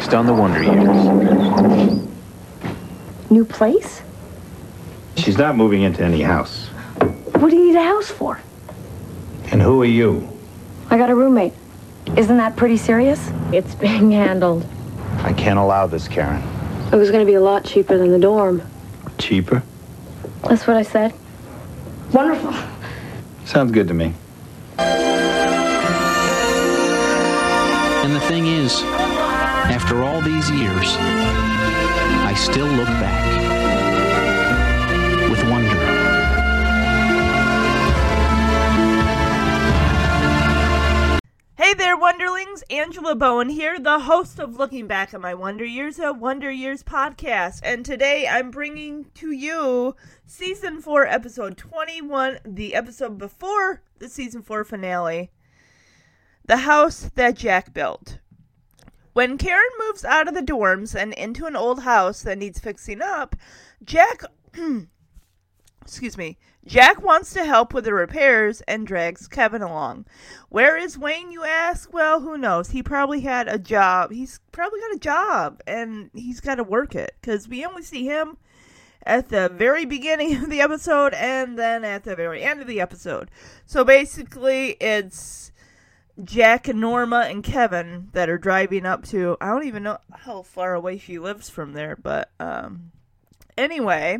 based on the Wonder Years. New place? She's not moving into any house. What do you need a house for? And who are you? I got a roommate. Isn't that pretty serious? It's being handled. I can't allow this, Karen. It was going to be a lot cheaper than the dorm. Cheaper? That's what I said. Wonderful. Sounds good to me. And the thing is, after all these years, I still look back with wonder. Hey there, Wonderlings. Angela Bowen here, the host of Looking Back at My Wonder Years, a Wonder Years podcast. And today I'm bringing to you Season 4, Episode 21, the episode before the Season 4 finale, The House That Jack Built. When Karen moves out of the dorms and into an old house that needs fixing up, Jack wants to help with the repairs and drags Kevin along. Where is Wayne, you ask? Well, who knows? He probably had a job. He's probably got a job, and he's got to work it, because we only see him at the very beginning of the episode and then at the very end of the episode. So basically, it's Jack and Norma and Kevin that are driving up to, I don't even know how far away she lives from there, but anyway,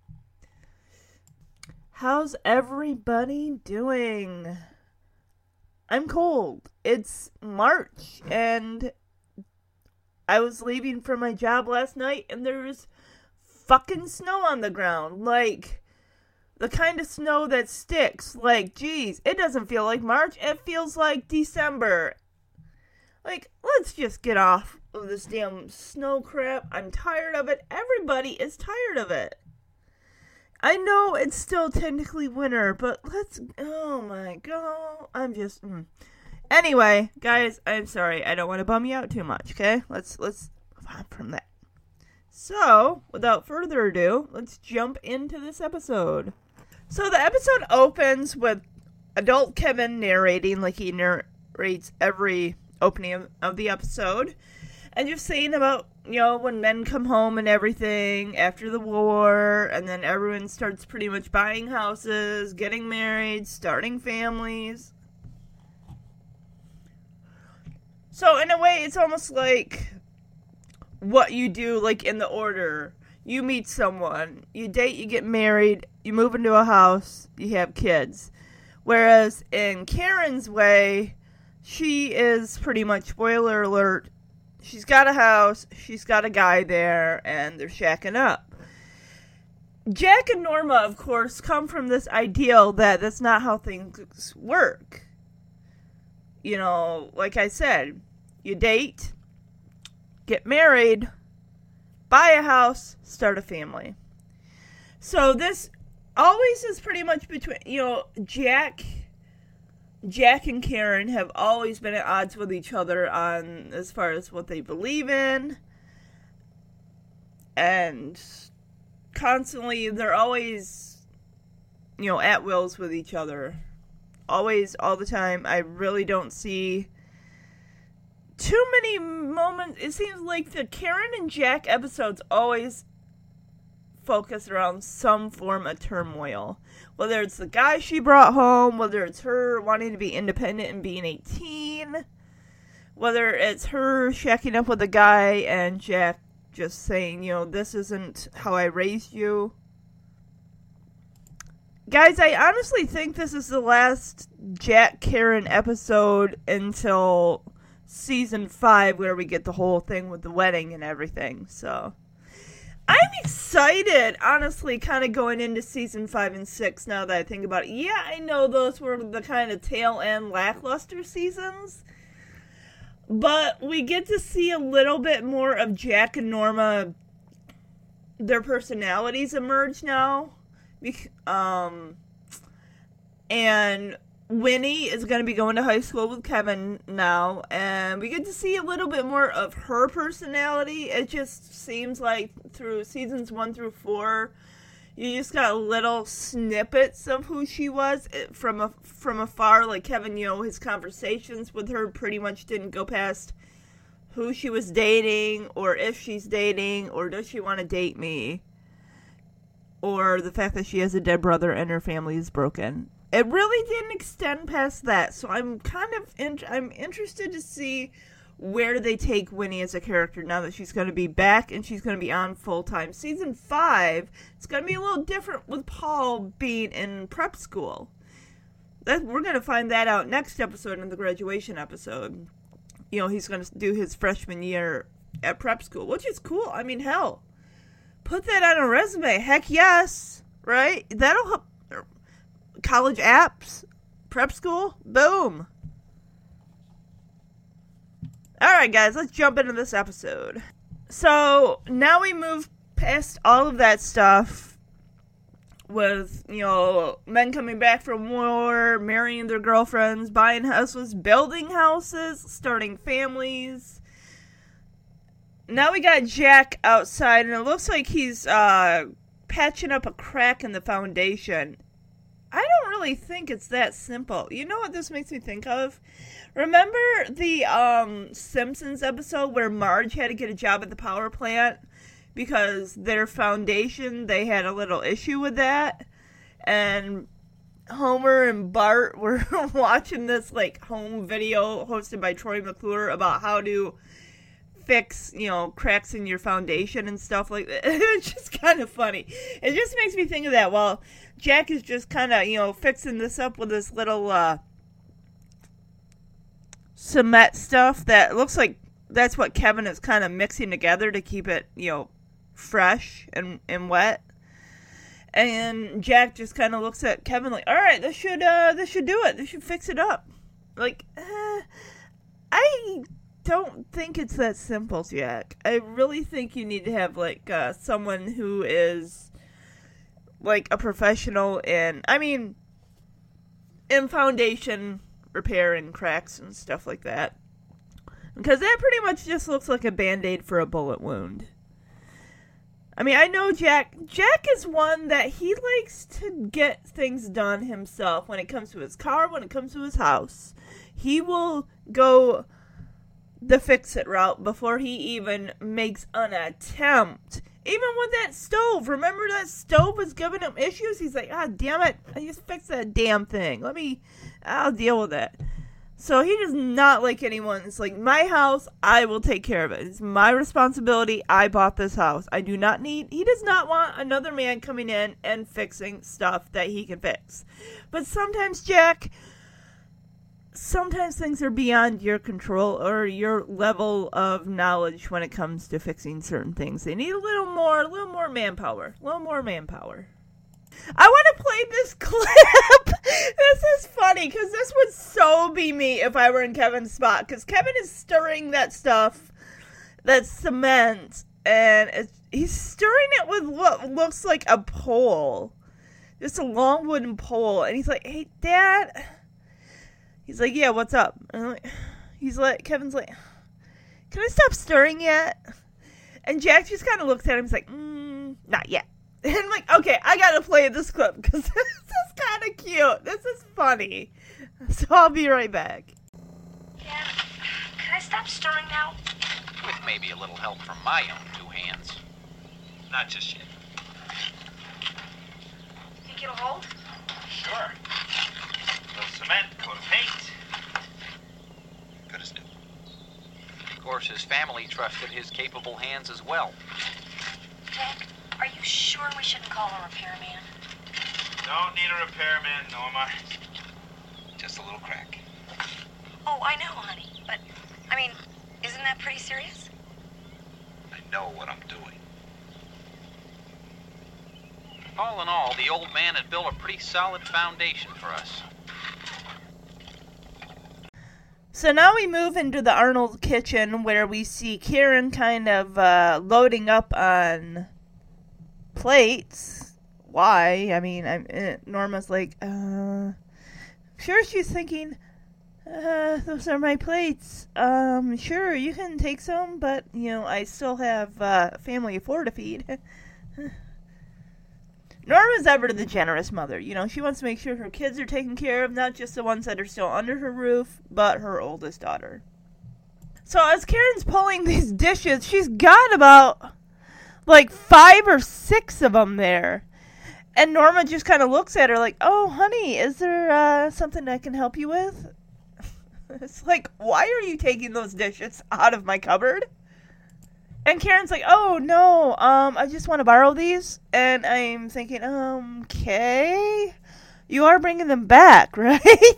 how's everybody doing? I'm cold. It's March, and I was leaving for my job last night, and there was fucking snow on the ground, like the kind of snow that sticks. Like, geez, it doesn't feel like March. It feels like December. Like, let's just get off of this damn snow crap. I'm tired of it. Everybody is tired of it. I know it's still technically winter, but oh my god, I'm just, Anyway, guys, I'm sorry. I don't want to bum you out too much, okay? Let's move on from that. So, without further ado, let's jump into this episode. So the episode opens with adult Kevin narrating, like he narrates every opening of the episode, and just saying about, you know, when men come home and everything after the war, and then everyone starts pretty much buying houses, getting married, starting families. So in a way, it's almost like what you do, like in the order. You meet someone, you date, you get married, you move into a house, you have kids. Whereas in Karen's way, she is pretty much, spoiler alert, she's got a house, she's got a guy there, and they're shacking up. Jack and Norma, of course, come from this ideal that that's not how things work. You know, like I said, you date, get married, buy a house, start a family. So this always is pretty much between, you know, Jack and Karen have always been at odds with each other on as far as what they believe in. And constantly, they're always, you know, at wills with each other. Always, all the time. I really don't see too many moments. It seems like the Karen and Jack episodes always focus around some form of turmoil. Whether it's the guy she brought home, whether it's her wanting to be independent and being 18, whether it's her shacking up with a guy and Jack just saying, you know, this isn't how I raised you. Guys, I honestly think this is the last Jack-Karen episode until Season 5, where we get the whole thing with the wedding and everything, so I'm excited, honestly, kind of going into Season 5 and 6 now that I think about it. Yeah, I know those were the kind of tail-end lackluster seasons, but we get to see a little bit more of Jack and Norma, their personalities emerge now, and Winnie is going to be going to high school with Kevin now, and we get to see a little bit more of her personality. It just seems like through seasons 1 through 4, you just got little snippets of who she was from afar. Like Kevin, you know, his conversations with her pretty much didn't go past who she was dating, or if she's dating, or does she want to date me, or the fact that she has a dead brother and her family is broken. It really didn't extend past that, so I'm kind of I'm interested to see where they take Winnie as a character now that she's going to be back and she's going to be on full-time. Season 5, it's going to be a little different with Paul being in prep school. We're going to find that out next episode in the graduation episode. You know, he's going to do his freshman year at prep school, which is cool. I mean, hell, put that on a resume. Heck yes, right? That'll help. College apps, prep school, boom. Alright guys, let's jump into this episode. So, now we move past all of that stuff with, you know, men coming back from war, marrying their girlfriends, buying houses, building houses, starting families. Now we got Jack outside, and it looks like he's patching up a crack in the foundation. I don't really think it's that simple. You know what this makes me think of? Remember the Simpsons episode where Marge had to get a job at the power plant because their foundation, they had a little issue with that? And Homer and Bart were watching this like home video hosted by Troy McClure about how to fix, you know, cracks in your foundation and stuff like that. It's just kind of funny. It just makes me think of that. Well, Jack is just kind of, you know, fixing this up with this little cement stuff that looks like that's what Kevin is kind of mixing together to keep it, you know, fresh and wet. And Jack just kind of looks at Kevin like, all right, this should do it. This should fix it up. Like, I don't think it's that simple, Jack. I really think you need to have, like, someone who is, like, a professional in foundation repair and cracks and stuff like that. Because that pretty much just looks like a Band-Aid for a bullet wound. I mean, I know Jack is one that he likes to get things done himself when it comes to his car, when it comes to his house. He will go the fix-it route before he even makes an attempt. Even with that stove. Remember that stove was giving him issues? He's like, ah, damn it. I just fixed that damn thing. I'll deal with it. So he does not like anyone. It's like, my house, I will take care of it. It's my responsibility. I bought this house. He does not want another man coming in and fixing stuff that he can fix. But sometimes, Jack, sometimes things are beyond your control or your level of knowledge when it comes to fixing certain things. They need a little more manpower. I want to play this clip. This is funny because this would so be me if I were in Kevin's spot. Because Kevin is stirring that stuff, that cement, and he's stirring it with what looks like a pole. Just a long wooden pole. And he's like, hey, Dad. He's like, yeah, what's up? And Kevin's like, can I stop stirring yet? And Jack just kind of looks at him. He's like, not yet. And I'm like, okay, I gotta play this clip because this is kind of cute. This is funny. So I'll be right back. Dad, can I stop stirring now? With maybe a little help from my own two hands. Not just yet. Think it'll hold? Sure. A little cement, coat of paint. Good as new. Of course, his family trusted his capable hands as well. Jack, are you sure we shouldn't call a repairman? Don't need a repairman, Norma. Just a little crack. Oh, I know, honey. But, isn't that pretty serious? I know what I'm doing. All in all, the old man had built a pretty solid foundation for us. So now we move into the Arnold kitchen where we see Karen kind of loading up on plates. Why? Norma's like, sure, she's thinking, those are my plates. Sure, you can take some, but, I still have a family of 4 to feed. Norma's ever the generous mother. She wants to make sure her kids are taken care of, not just the ones that are still under her roof, but her oldest daughter. So as Karen's pulling these dishes, she's got about like 5 or 6 of them there. And Norma just kind of looks at her like, oh, honey, is there something I can help you with? It's like, why are you taking those dishes out of my cupboard? And Karen's like, oh, no, I just want to borrow these. And I'm thinking, okay, you are bringing them back, right?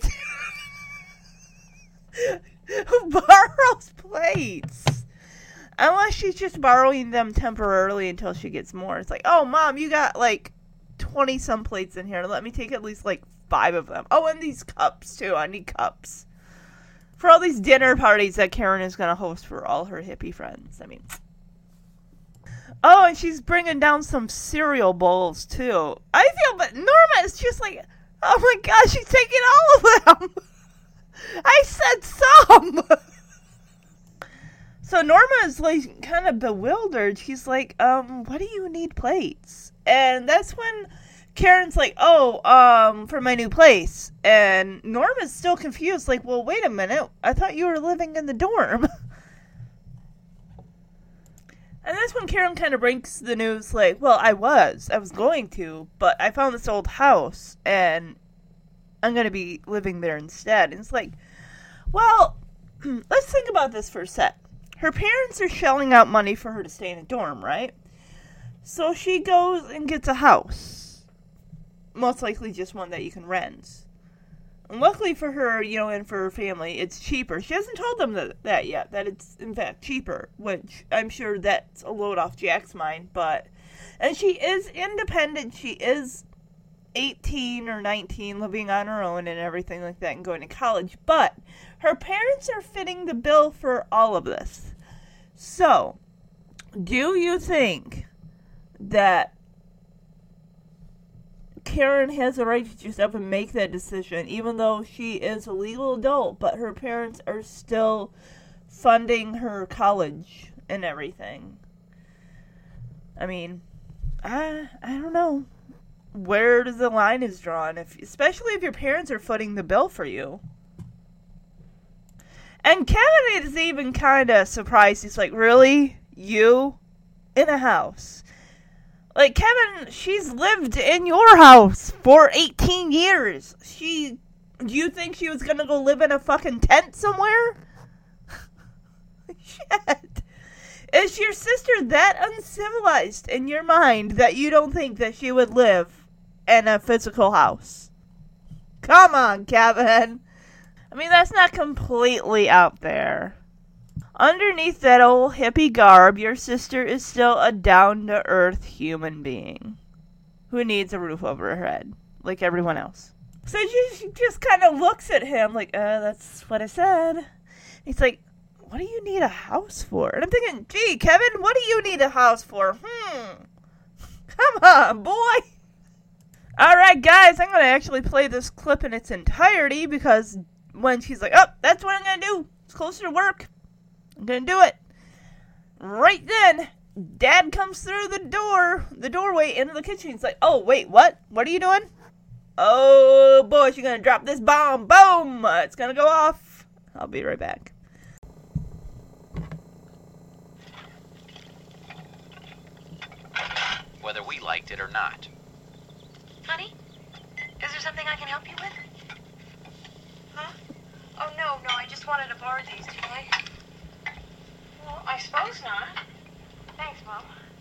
Who borrows plates? Unless she's just borrowing them temporarily until she gets more. It's like, oh, Mom, you got like 20-some plates in here. Let me take at least like 5 of them. Oh, and these cups, too. I need cups. For all these dinner parties that Karen is going to host for all her hippie friends. I mean... Oh, and she's bringing down some cereal bowls, too. I feel, but Norma is just like, oh my gosh, she's taking all of them. I said some. So Norma is like kind of bewildered. She's like, what do you need plates? And that's when Karen's like, oh, for my new place. And Norma's still confused, like, well, wait a minute. I thought you were living in the dorm. And that's when Karen kind of breaks the news, like, well, I was going to, but I found this old house, and I'm going to be living there instead. And it's like, well, let's think about this for a sec. Her parents are shelling out money for her to stay in a dorm, right? So she goes and gets a house. Most likely just one that you can rent. And luckily for her, you know, and for her family, it's cheaper. She hasn't told them that yet, that it's, in fact, cheaper, which I'm sure that's a load off Jack's mind, but... And she is independent. She is 18 or 19, living on her own and everything like that, and going to college, but her parents are fitting the bill for all of this. So, do you think that Karen has a right to just up and make that decision, even though she is a legal adult, but her parents are still funding her college and everything? I mean, I don't know where the line is drawn, especially if your parents are footing the bill for you. And Kevin is even kind of surprised. He's like, really? You? In a house? Like, Kevin, she's lived in your house for 18 years. Do you think she was gonna go live in a fucking tent somewhere? Shit. Is your sister that uncivilized in your mind that you don't think that she would live in a physical house? Come on, Kevin. I mean, that's not completely out there. Underneath that old hippie garb, your sister is still a down-to-earth human being who needs a roof over her head, like everyone else. So she just kind of looks at him like, that's what I said. He's like, what do you need a house for? And I'm thinking, gee, Kevin, what do you need a house for? Come on, boy. Alright, guys, I'm going to actually play this clip in its entirety because when she's like, oh, that's what I'm going to do. It's closer to work. I'm going to do it. Right then, Dad comes through the doorway into the kitchen. He's like, oh, wait, what? What are you doing? Oh, boy, she's going to drop this bomb. Boom! It's going to go off. I'll be right back. Whether we liked it or not. Honey, is there something I can help you with? Huh? Oh, no, I just wanted to borrow these, do I? Well, I suppose not. Thanks, Mom.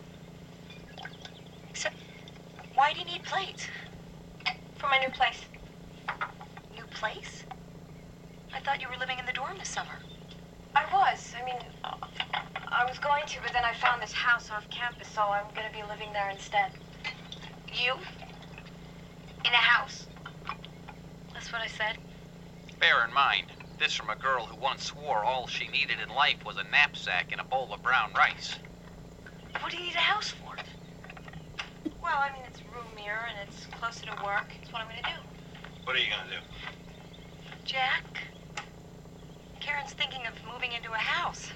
Except, why do you need plates? For my new place. New place? I thought you were living in the dorm this summer. I was. I was going to, but then I found this house off campus, so I'm going to be living there instead. You? In a house? That's what I said. Bear in mind, this from a girl who once swore all she needed in life was a knapsack and a bowl of brown rice. What do you need a house for? Well, it's roomier and it's closer to work. That's what I'm going to do. What are you gonna do? Jack, Karen's thinking of moving into a house.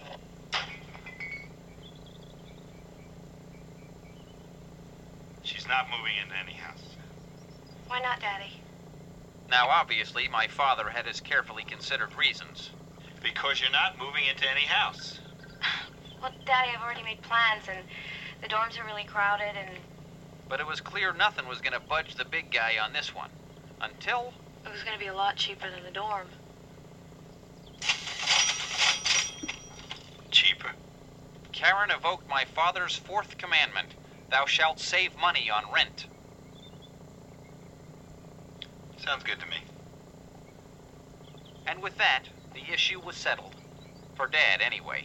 She's not moving into any house. Why not, Daddy? Now, obviously, my father had his carefully considered reasons. Because you're not moving into any house. Well, Daddy, I've already made plans, and the dorms are really crowded, and... But it was clear nothing was going to budge the big guy on this one. Until... It was going to be a lot cheaper than the dorm. Cheaper? Karen evoked my father's fourth commandment. Thou shalt save money on rent. Sounds good to me. And with that, the issue was settled. For Dad, anyway.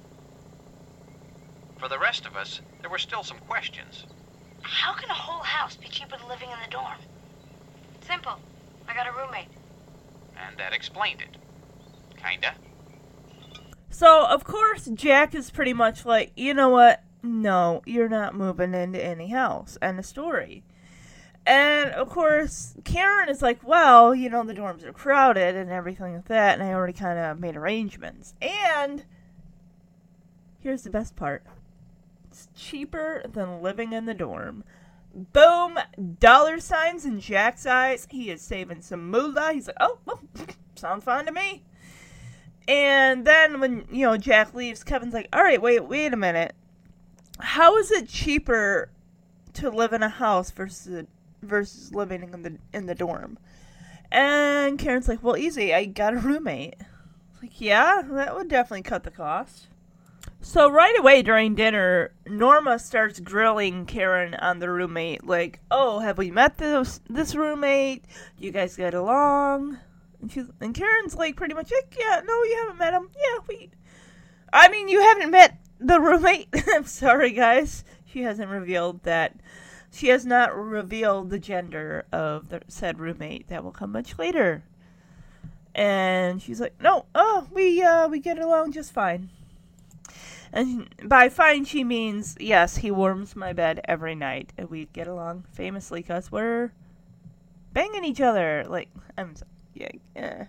For the rest of us, there were still some questions. How can a whole house be cheaper than living in the dorm? Simple. I got a roommate. And that explained it. Kinda. So, of course, Jack is pretty much like, you know what? No, you're not moving into any house. End of story. And, of course, Karen is like, well, you know, the dorms are crowded and everything like that, and I already kind of made arrangements. And here's the best part. It's cheaper than living in the dorm. Boom! Dollar signs in Jack's eyes. He is saving some moolah. He's like, oh, well, sounds fine to me. And then when, you know, Jack leaves, Kevin's like, all right, wait a minute. How is it cheaper to live in a house versus living in the dorm? And Karen's like, well, easy. I got a roommate. Like, yeah, that would definitely cut the cost. So right away during dinner, Norma starts grilling Karen on the roommate. Like, oh, have we met this roommate? Do you guys get along? And Karen's like, pretty much, like, yeah, no, you haven't met him. Yeah, you haven't met the roommate. I'm sorry, guys. She hasn't revealed that. She has not revealed the gender of the said roommate. That will come much later. And she's like, no, we get along just fine. And by fine, she means, yes, he warms my bed every night. And we get along famously because we're banging each other. Like, yeah.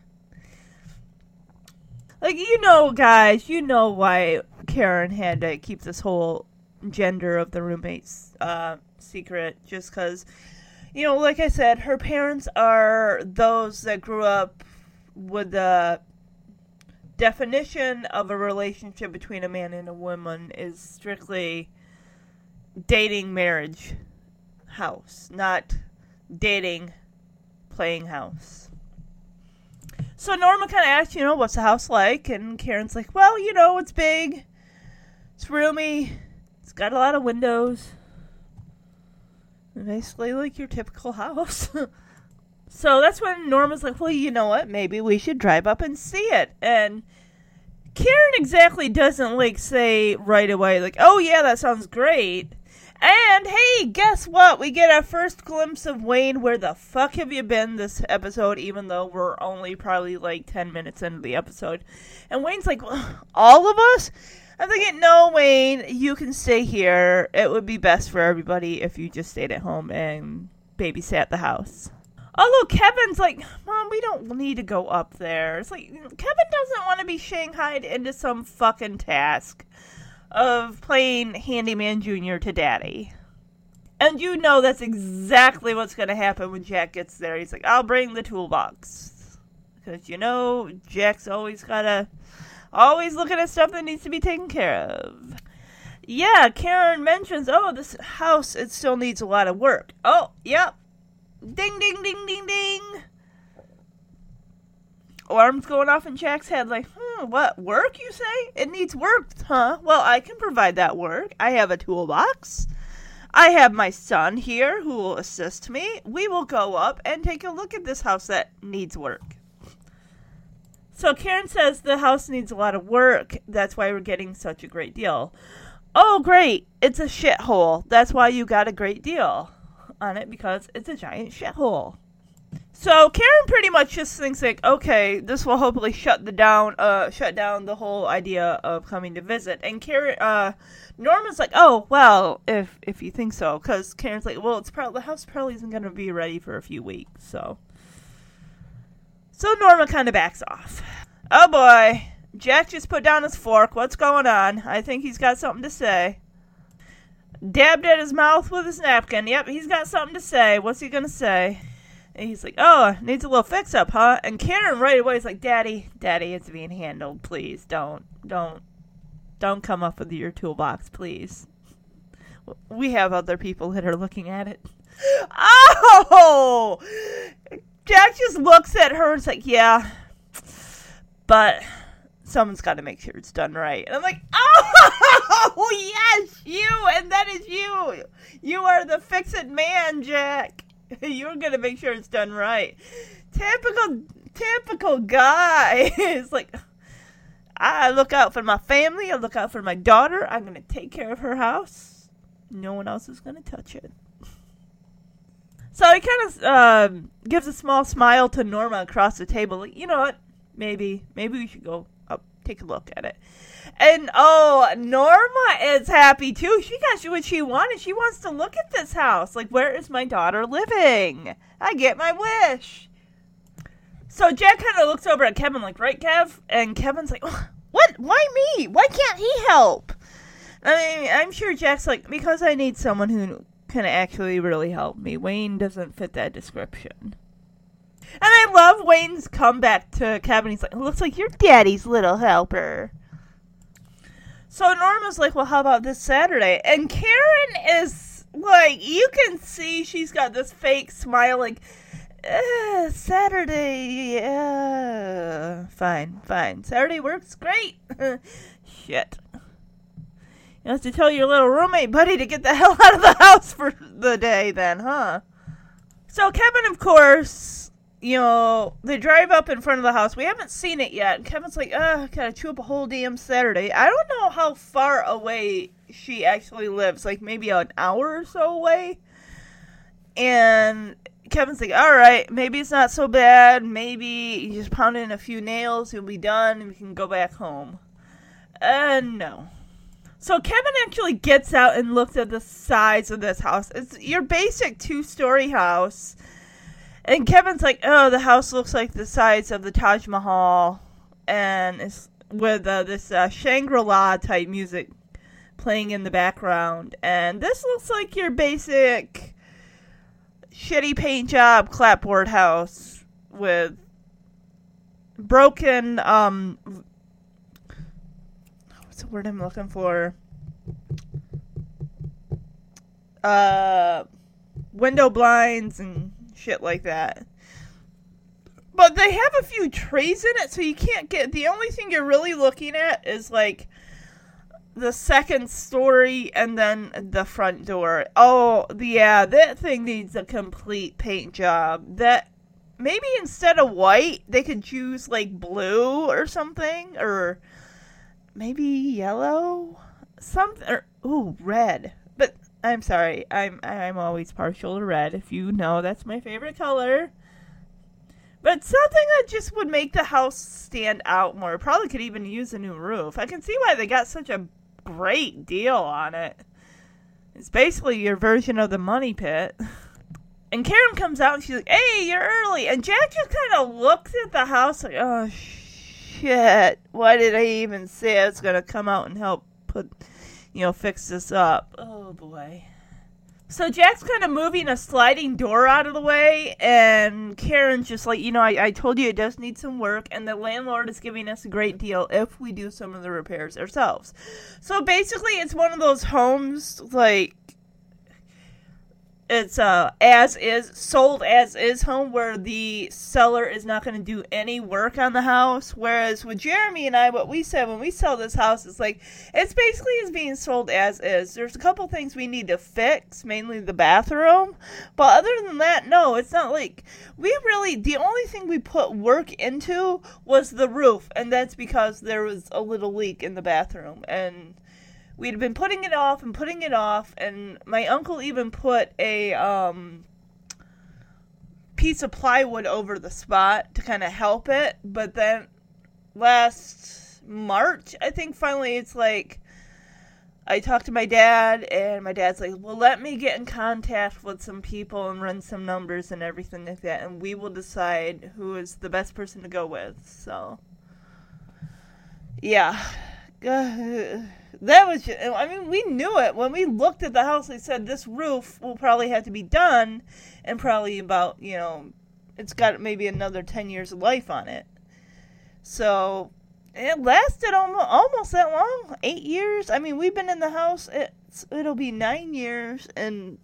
Like, you know, guys, you know why Karen had to keep this whole gender of the roommates secret. Just because, you know, like I said, her parents are those that grew up with the definition of a relationship between a man and a woman is strictly dating, marriage, house, not dating, playing house. So Norma kind of asks, you know, what's the house like? And Karen's like, well, you know, it's big, it's roomy, it's got a lot of windows. Basically like your typical house. So that's when Norma's like, well, you know what? Maybe we should drive up and see it. And Karen exactly doesn't, like, say right away, like, oh, yeah, that sounds great. And, hey, guess what? We get our first glimpse of Wayne. Where the fuck have you been this episode, even though we're only probably, like, 10 minutes into the episode? And Wayne's like, all of us? I'm thinking, no, Wayne, you can stay here. It would be best for everybody if you just stayed at home and babysat the house. Although Kevin's like, Mom, we don't need to go up there. It's like, Kevin doesn't want to be shanghaied into some fucking task of playing Handyman Jr. to Daddy. And you know that's exactly what's going to happen when Jack gets there. He's like, I'll bring the toolbox. Because, you know, Jack's always looking at stuff that needs to be taken care of. Yeah, Karen mentions, oh, this house, it still needs a lot of work. Oh, yep. Ding, ding, ding, ding, ding. Alarm's going off in Jack's head like, what, work, you say? It needs work, huh? Well, I can provide that work. I have a toolbox. I have my son here who will assist me. We will go up and take a look at this house that needs work. So Karen says the house needs a lot of work. That's why we're getting such a great deal. Oh, great. It's a shithole. That's why you got a great deal on it, because it's a giant shithole. So Karen pretty much just thinks like, okay, this will hopefully shut down the whole idea of coming to visit. And Norma's like, oh, well, if you think so, because Karen's like, well, the house probably isn't going to be ready for a few weeks, so Norma kind of backs off. Oh boy, Jack just put down his fork. What's going on? I think he's got something to say. Dabbed at his mouth with his napkin. Yep, he's got something to say. What's he going to say? And he's like, oh, needs a little fix-up, huh? And Karen right away is like, Daddy, it's being handled. Please, don't come up with your toolbox, please. We have other people that are looking at it. Oh! Jack just looks at her and is like, yeah, but someone's got to make sure it's done right. And I'm like, oh, yes, you, and that is you. You are the fix-it man, Jack. You're going to make sure it's done right. Typical guy. It's like, I look out for my family. I look out for my daughter. I'm going to take care of her house. No one else is going to touch it. So he kind of gives a small smile to Norma across the table. Like, you know what? Maybe we should go up, take a look at it. And, oh, Norma is happy, too. She got what she wanted. She wants to look at this house. Like, where is my daughter living? I get my wish. So Jack kind of looks over at Kevin like, right, Kev? And Kevin's like, what? Why me? Why can't he help? I mean, I'm sure Jack's like, because I need someone who can actually really help me. Wayne doesn't fit that description. And I love Wayne's comeback to Kevin. He's like, it looks like you're Daddy's little helper. So Norma's like, well, how about this Saturday? And Karen is like, you can see she's got this fake smile like, Saturday, fine. Saturday works great. Shit. You have to tell your little roommate buddy to get the hell out of the house for the day then, huh? So Kevin, of course, you know, they drive up in front of the house. We haven't seen it yet. And Kevin's like, gotta chew up a whole damn Saturday. I don't know how far away she actually lives. Like maybe an hour or so away. And Kevin's like, all right, maybe it's not so bad. Maybe you just pound in a few nails, you'll be done, and we can go back home. No. So Kevin actually gets out and looks at the size of this house. It's your basic 2-story house. And Kevin's like, oh, the house looks like the size of the Taj Mahal. And it's with this Shangri-La type music playing in the background. And this looks like your basic shitty paint job clapboard house with broken, what's the word I'm looking for? Window blinds and shit like that. But they have a few trays in it, so you can't get... The only thing you're really looking at is, like, the second story and then the front door. Oh, yeah, that thing needs a complete paint job. That... Maybe instead of white, they could choose, like, blue or something. Or maybe yellow? Something... Or, ooh, red. But, I'm sorry. I'm always partial to red. If you know, that's my favorite color. But something that just would make the house stand out more. Probably could even use a new roof. I can see why they got such a great deal on it. It's basically your version of the money pit. And Karen comes out and she's like, hey, you're early. And Jack just kind of looks at the house like, oh, shit. Why did I even say I was going to come out and help fix this up? Oh, boy. So Jack's kind of moving a sliding door out of the way, and Karen's just like, I told you it does need some work, and the landlord is giving us a great deal if we do some of the repairs ourselves. So basically, it's one of those homes, like, it's sold as is home where the seller is not going to do any work on the house. Whereas with Jeremy and I, what we said when we sell this house is like, it's basically is being sold as is. There's a couple things we need to fix, mainly the bathroom. But other than that, no, it's not like, the only thing we put work into was the roof. And that's because there was a little leak in the bathroom. And we'd been putting it off, and my uncle even put a piece of plywood over the spot to kind of help it. But then last March, I think finally it's like, I talked to my dad, and my dad's like, well, let me get in contact with some people and run some numbers and everything like that, and we will decide who is the best person to go with. So, yeah. That was just, we knew it. When we looked at the house, they said this roof will probably have to be done in probably about, it's got maybe another 10 years of life on it. So it lasted almost that long, 8 years. I mean, we've been in the house. It'll be 9 years in,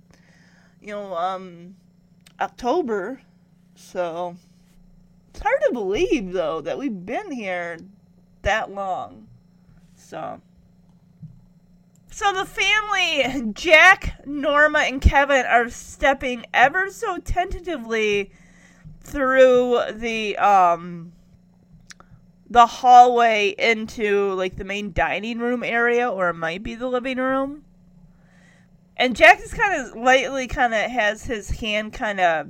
October. So it's hard to believe, though, that we've been here that long. So the family, Jack, Norma, and Kevin, are stepping ever so tentatively through the hallway into, like, the main dining room area, or it might be the living room. And Jack is lightly has his hand kind of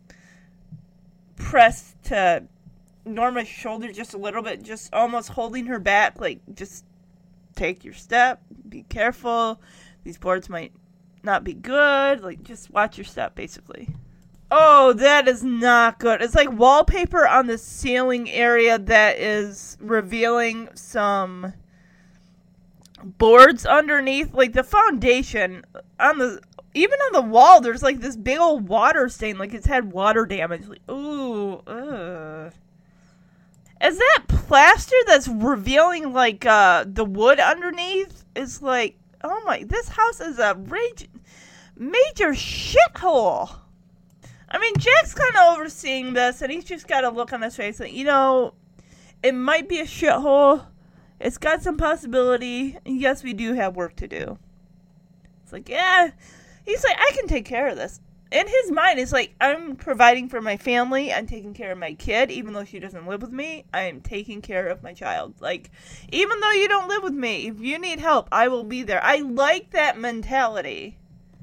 pressed to Norma's shoulder just a little bit, just almost holding her back, like, just take your step, be careful, these boards might not be good, like, just watch your step, basically. Oh, that is not good. It's like wallpaper on the ceiling area that is revealing some boards underneath, like the foundation even on the wall, there's like this big old water stain, like it's had water damage. Like, ooh, ugh. Is that plaster that's revealing, like, the wood underneath? Is like, oh my, this house is a major shithole. I mean, Jack's kind of overseeing this, and he's just got a look on his face like, it might be a shithole. It's got some possibility. And yes, we do have work to do. It's like, yeah. He's like, I can take care of this. In his mind, it's like, I'm providing for my family. I'm taking care of my kid. Even though she doesn't live with me, I am taking care of my child. Like, even though you don't live with me, if you need help, I will be there. I like that mentality.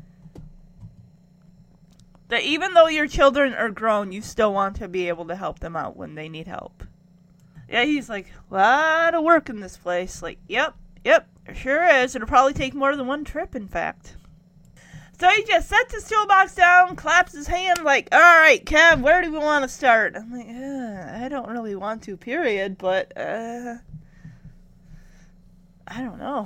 That even though your children are grown, you still want to be able to help them out when they need help. Yeah, he's like, a lot of work in this place. Like, yep, there sure is. It'll probably take more than one trip, in fact. So he just sets his toolbox down, claps his hand, like, all right, Kev, where do we want to start? I'm like, I don't really want to, period, but, I don't know.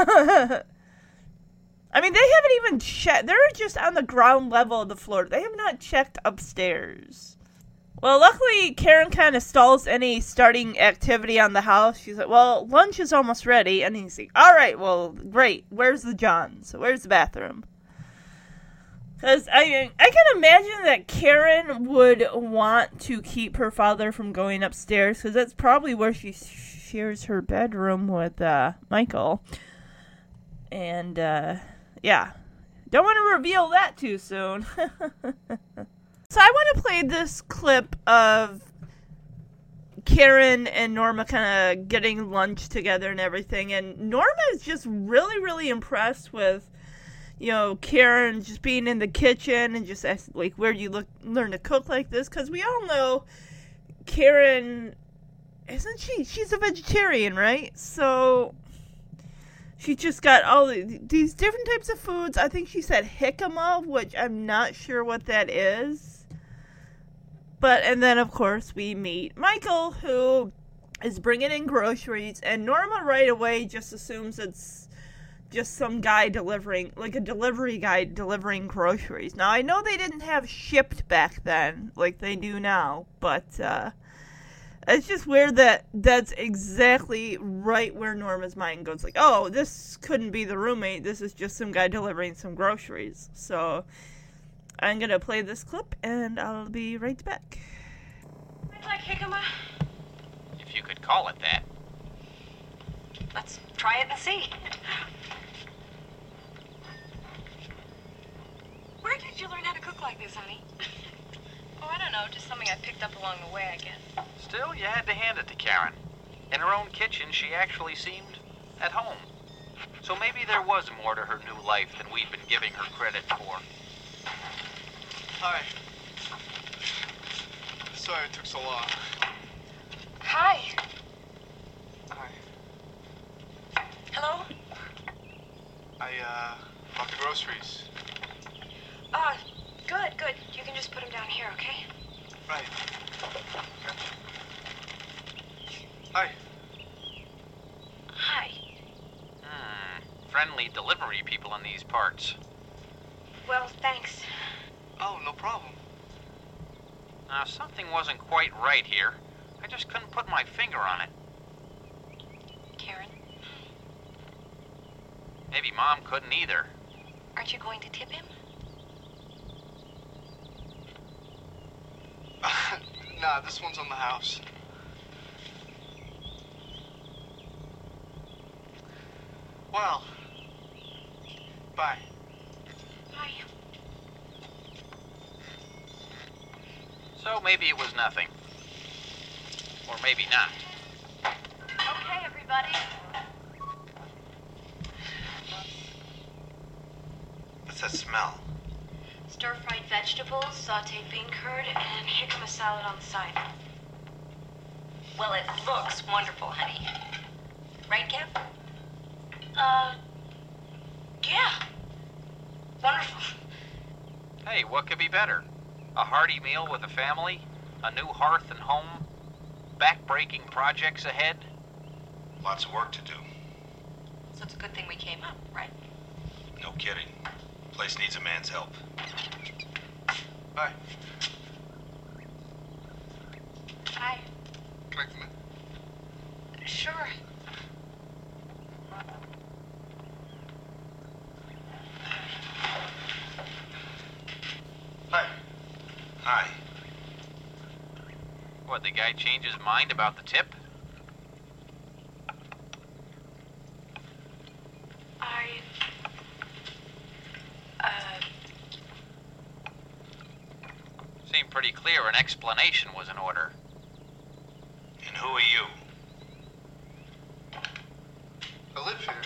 I mean, they haven't even checked. They're just on the ground level of the floor. They have not checked upstairs. Well, luckily, Karen kind of stalls any starting activity on the house. She's like, well, lunch is almost ready. And he's like, all right, well, great. Where's the John? So where's the bathroom? Because I can imagine that Karen would want to keep her father from going upstairs, because that's probably where she shares her bedroom with Michael. And, yeah. Don't want to reveal that too soon. So I want to play this clip of Karen and Norma kind of getting lunch together and everything. And Norma is just really, really impressed with, Karen just being in the kitchen and just ask, like, where do you learn to cook like this? Because we all know Karen, isn't she? She's a vegetarian, right? So she just got all these different types of foods. I think she said jicama, which I'm not sure what that is. And then, of course, we meet Michael, who is bringing in groceries. And Norma right away just assumes it's just some guy delivering, like a delivery guy delivering groceries. Now, I know they didn't have Shipt back then, like they do now, but it's just weird that that's exactly right where Norma's mind goes. Like, oh, this couldn't be the roommate. This is just some guy delivering some groceries. So I'm going to play this clip, and I'll be right back. I'd like jicama. If you could call it that. Let's try it and see. Where did you learn how to cook like this, honey? Oh, I don't know. Just something I picked up along the way, I guess. Still, you had to hand it to Karen. In her own kitchen, she actually seemed at home. So maybe there was more to her new life than we'd been giving her credit for. Hi. Sorry it took so long. Hi. Hi. Hello? I, bought the groceries. Good. You can just put them down here, okay? Right. Gotcha. Hi. Hi. Friendly delivery people in these parts. Well, thanks. Oh, no problem. Now, something wasn't quite right here. I just couldn't put my finger on it. Karen, Maybe Mom couldn't either. aren't you going to tip him? Nah, this one's on the house. Well, bye. Bye. So maybe it was nothing. Or maybe not. Okay, everybody. What's that smell? Stir-fried vegetables, sauteed bean curd, and jicama salad on the side. Well, it looks wonderful, honey. Right, Cap? Yeah. Wonderful. Hey, what could be better? A hearty meal with the family? A new hearth and home? Back-breaking projects ahead? Lots of work to do. So it's a good thing we came up, right? No kidding. Place needs a man's help. Bye. Hi. Can I come in? Sure. Hi. Hi. What, the guy change his mind about the tip? Seemed pretty clear an explanation was in order. And who are you? I live here.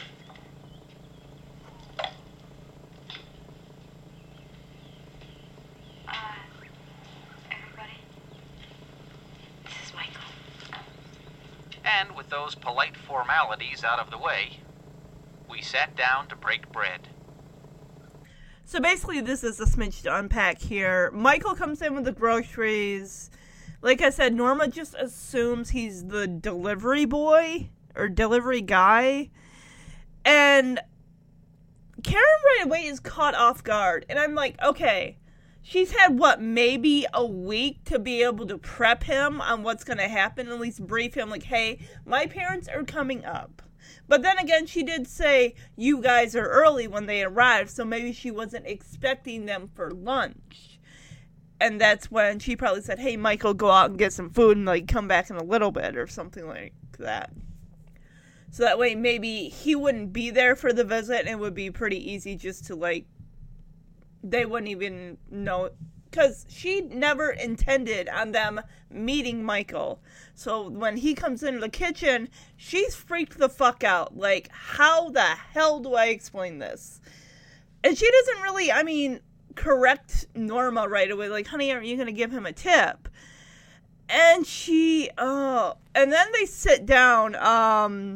Everybody, this is Michael. And with those polite formalities out of the way, we sat down to break bread. So basically, this is a smidge to unpack here. Michael comes in with the groceries. Like I said, Norma just assumes he's the delivery boy or delivery guy. And Karen right away is caught off guard. And I'm like, okay, she's had, maybe a week to be able to prep him on what's going to happen, at least brief him, like, hey, my parents are coming up. But then again, she did say, you guys are early when they arrived, so maybe she wasn't expecting them for lunch. And that's when she probably said, hey, Michael, go out and get some food and, like, come back in a little bit or something like that. So that way, maybe he wouldn't be there for the visit, and it would be pretty easy just to, like, they wouldn't even know, because she never intended on them meeting Michael. So when he comes into the kitchen, she's freaked the fuck out. Like, how the hell do I explain this? And she doesn't really, correct Norma right away. Like, honey, aren't you going to give him a tip? And and then they sit down,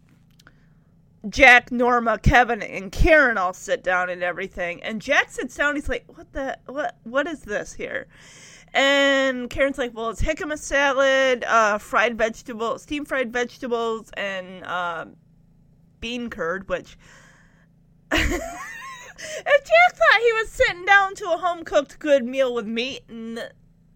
Jack, Norma, Kevin, and Karen all sit down and everything. And Jack sits down, he's like, what is this here? And Karen's like, well, it's jicama salad, steamed fried vegetables, and bean curd, which... If Jack thought he was sitting down to a home-cooked good meal with meat, no.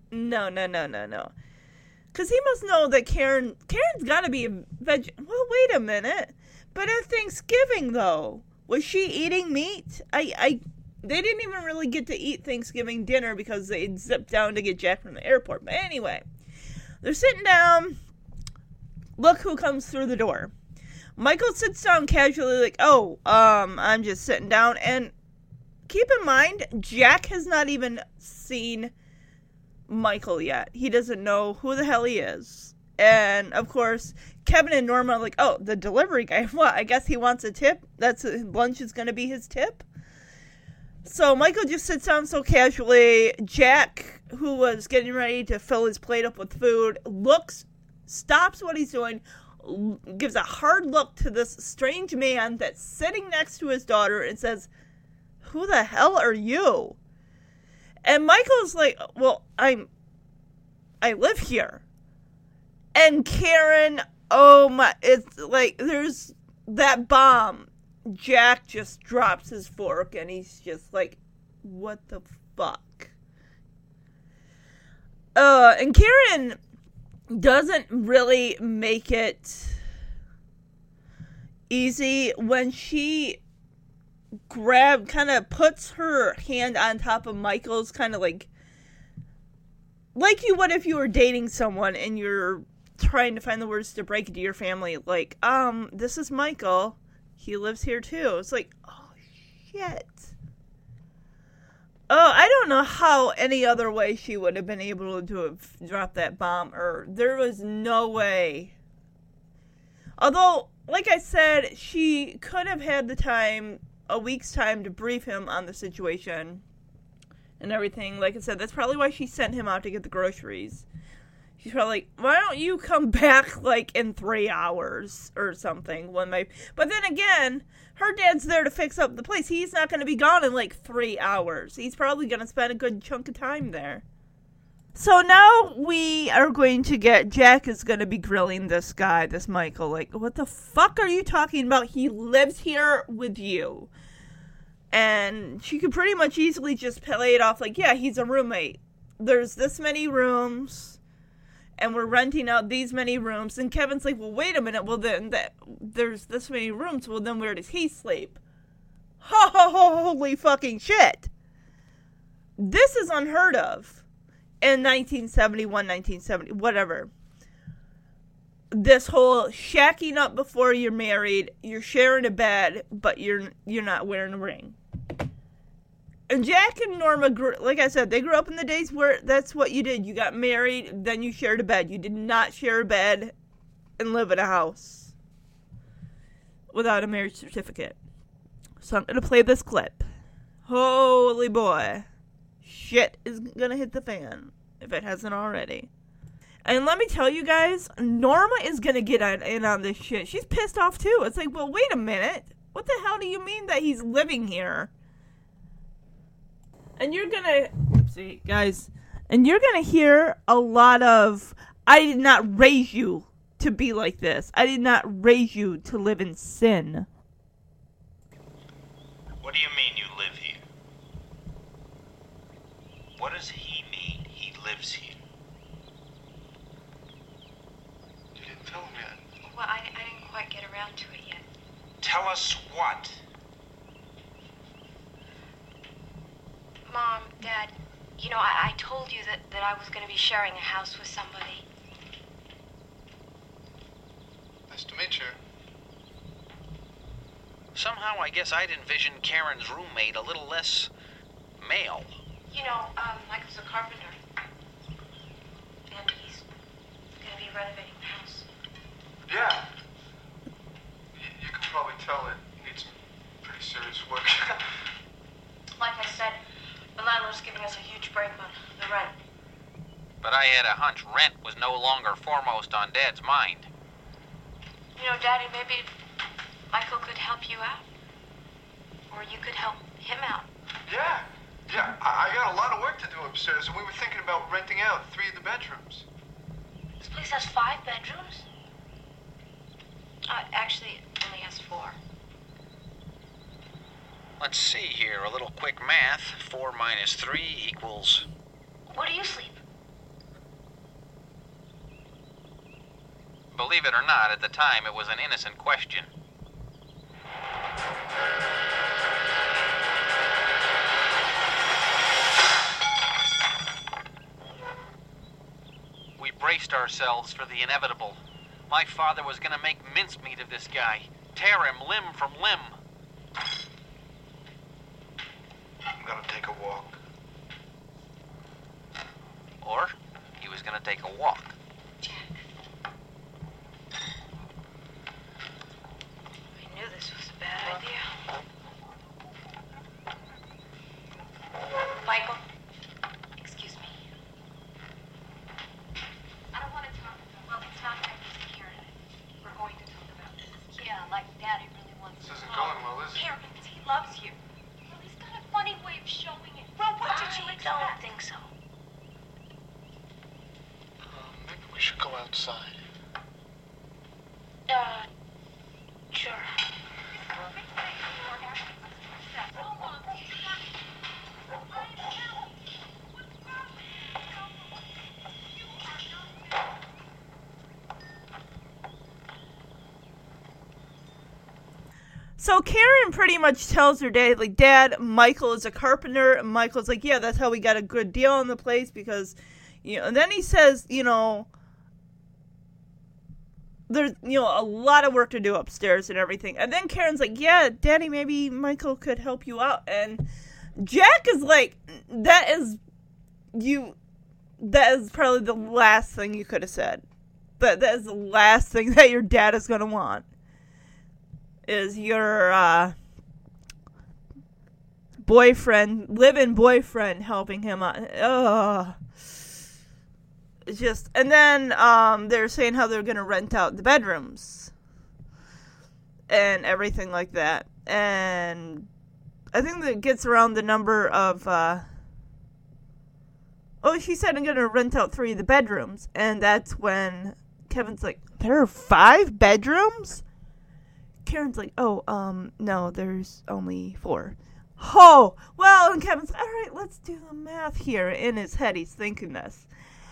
Because he must know that Karen's got to be a veg... Well, wait a minute. But at Thanksgiving, though, was she eating meat? They didn't even really get to eat Thanksgiving dinner because they zipped down to get Jack from the airport. But anyway, they're sitting down. Look who comes through the door. Michael sits down casually like, I'm just sitting down. And keep in mind, Jack has not even seen Michael yet. He doesn't know who the hell he is. And, of course, Kevin and Norma are like, oh, the delivery guy, what? I guess he wants a tip? Lunch is going to be his tip? So Michael just sits down so casually. Jack, who was getting ready to fill his plate up with food, stops what he's doing, gives a hard look to this strange man that's sitting next to his daughter and says, who the hell are you? And Michael's like, well, I live here. And Karen, it's like, there's that bomb. Jack just drops his fork, and he's just like, what the fuck? And Karen doesn't really make it easy when she kind of puts her hand on top of Michael's, kind of like you would if you were dating someone and you're trying to find the words to break it to your family. Like, this is Michael. He lives here too. It's like, oh, shit. Oh, I don't know how any other way she would have been able to have dropped that bomb, or there was no way. Although, like I said, she could have had the time, a week's time, to brief him on the situation and everything. Like I said, that's probably why she sent him out to get the groceries. She's probably like, why don't you come back, like, in 3 hours or something? But then again, her dad's there to fix up the place. He's not going to be gone in, like, 3 hours. He's probably going to spend a good chunk of time there. So now we are going to Jack is going to be grilling this guy, this Michael. Like, what the fuck are you talking about? He lives here with you. And she could pretty much easily just play it off like, yeah, he's a roommate. There's this many rooms. And we're renting out these many rooms. And Kevin's like, well, wait a minute. Well, then there's this many rooms. Well, then where does he sleep? Holy fucking shit. This is unheard of in 1971, 1970, whatever. This whole shacking up before you're married, you're sharing a bed, but you're not wearing a ring. And Jack and Norma, like I said, they grew up in the days where that's what you did. You got married, then you shared a bed. You did not share a bed and live in a house without a marriage certificate. So I'm going to play this clip. Holy boy. Shit is going to hit the fan, if it hasn't already. And let me tell you guys, Norma is going to get in on this shit. She's pissed off too. It's like, well, wait a minute. What the hell do you mean that he's living here? And you're gonna, guys, and you're gonna hear a lot of, I did not raise you to be like this. I did not raise you to live in sin. What do you mean you live here? What does he mean he lives here? You didn't tell him yet. Well, I didn't quite get around to it yet. Tell us what? Mom, Dad, you know, I told you that I was going to be sharing a house with somebody. Nice to meet you. Somehow I guess I'd envisioned Karen's roommate a little less male. You know, Michael's a carpenter. And he's going to be renovating the house. Yeah. You can probably tell it needs pretty serious work. Like I said, the landlord's giving us a huge break on the rent. But I had a hunch rent was no longer foremost on Dad's mind. You know, Daddy, maybe Michael could help you out. Or you could help him out. Yeah. I got a lot of work to do upstairs, and we were thinking about renting out 3 of the bedrooms. This place has 5 bedrooms? Actually, it only has 4. Let's see here, a little quick math. 4 minus 3 equals... Where do you sleep? Believe it or not, at the time it was an innocent question. We braced ourselves for the inevitable. My father was gonna make mincemeat of this guy, tear him limb from limb. I'm gonna take a walk. Or he was gonna take a walk. Jack. I knew this was a bad idea. Michael, excuse me. I don't want to talk about, well, it's not like this, Karen. We're going to talk about this. Yeah, like Daddy really wants This to isn't talk. going well, is it? Karen, he loves you. Well, he's got a funny way of showing it. Well, what did you expect? I don't think so. Maybe we should go outside. Sure. So Karen pretty much tells her dad, like, Dad, Michael is a carpenter. And Michael's like, yeah, that's how we got a good deal on the place because, and then he says, there's, a lot of work to do upstairs and everything. And then Karen's like, yeah, Daddy, maybe Michael could help you out. And Jack is like, that is probably the last thing you could have said. That is the last thing that your dad is going to want. Is your live-in boyfriend helping him out. Ugh. It's just, and then they're saying how they're going to rent out the bedrooms. And everything like that. And I think that gets around the number of, she said I'm going to rent out 3 of the bedrooms. And that's when Kevin's like, there are 5 bedrooms? Karen's like, no, there's only 4. Oh, well, and Kevin's like, all right, let's do the math here. In his head, he's thinking this.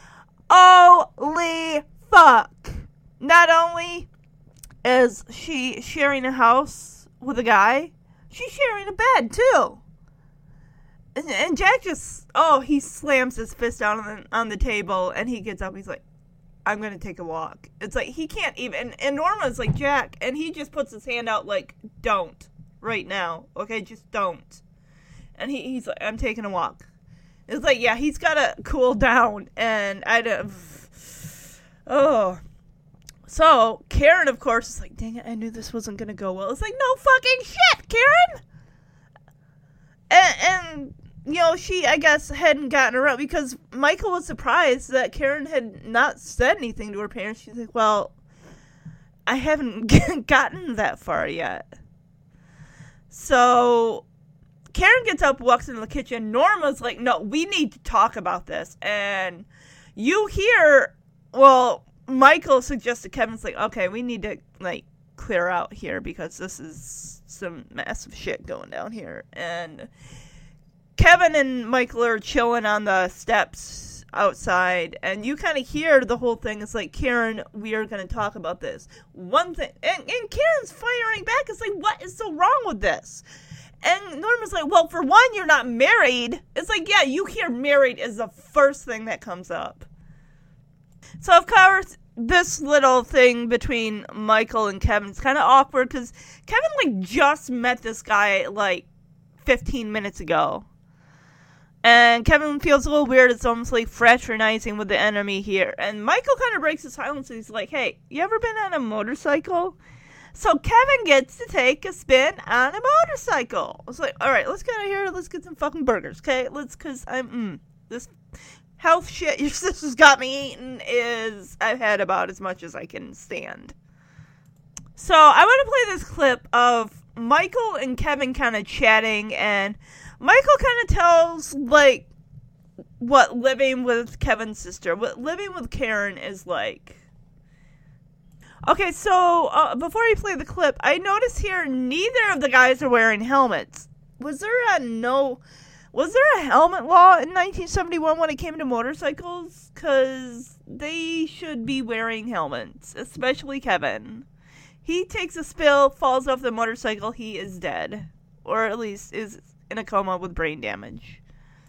Holy fuck. Not only is she sharing a house with a guy, she's sharing a bed, too. And Jack just, he slams his fist down on the table, and he gets up, he's like, I'm going to take a walk. It's like, he can't even, and Norma's like, Jack, and he just puts his hand out like, don't, right now, okay, just don't. And he's like, I'm taking a walk. It's like, yeah, he's got to cool down, and So, Karen, of course, is like, dang it, I knew this wasn't going to go well. It's like, no fucking shit, Karen! And she, I guess, hadn't gotten around, because Michael was surprised that Karen had not said anything to her parents. She's like, well, I haven't gotten that far yet. So, Karen gets up, walks into the kitchen. Norma's like, no, we need to talk about this. And you hear, Michael suggests to Kevin's like, okay, we need to, clear out here because this is some massive shit going down here. And Kevin and Michael are chilling on the steps outside, and you kind of hear the whole thing. It's like, Karen, we are going to talk about this. One thing, and Karen's firing back. It's like, what is so wrong with this? And Norma's like, well, for one, you're not married. It's like, yeah, you hear married is the first thing that comes up. So, of course, this little thing between Michael and Kevin's kind of awkward, because Kevin, just met this guy, 15 minutes ago. And Kevin feels a little weird. It's almost like fraternizing with the enemy here. And Michael kind of breaks his silence. He's like, hey, you ever been on a motorcycle? So Kevin gets to take a spin on a motorcycle. It's like, all right, let's get out of here. Let's get some fucking burgers, okay? Because this health shit your sister's got me eating I've had about as much as I can stand. So I want to play this clip of Michael and Kevin kind of chatting, and Michael kind of tells, what living with Kevin's sister, what living with Karen is like. Okay, so before I play the clip, I noticed here neither of the guys are wearing helmets. Was there a helmet law in 1971 when it came to motorcycles? Because they should be wearing helmets, especially Kevin. He takes a spill, falls off the motorcycle, he is dead. Or at least is in a coma with brain damage.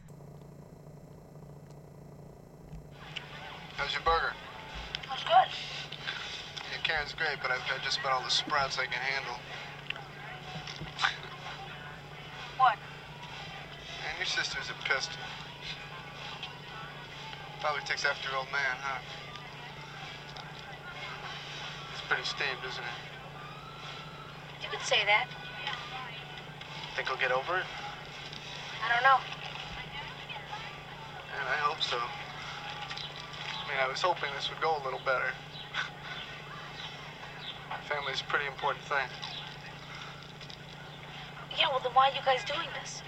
How's your burger? That's good. Yeah, Karen's great, but I've had just about all the sprouts I can handle. What? Man, your sister's a pistol. Probably takes after your old man, huh? It's pretty steamed, isn't it? You could say that. Think he'll get over it? I don't know. And I hope so. I mean, I was hoping this would go a little better. Family's a pretty important thing. Yeah, well, then why are you guys doing this?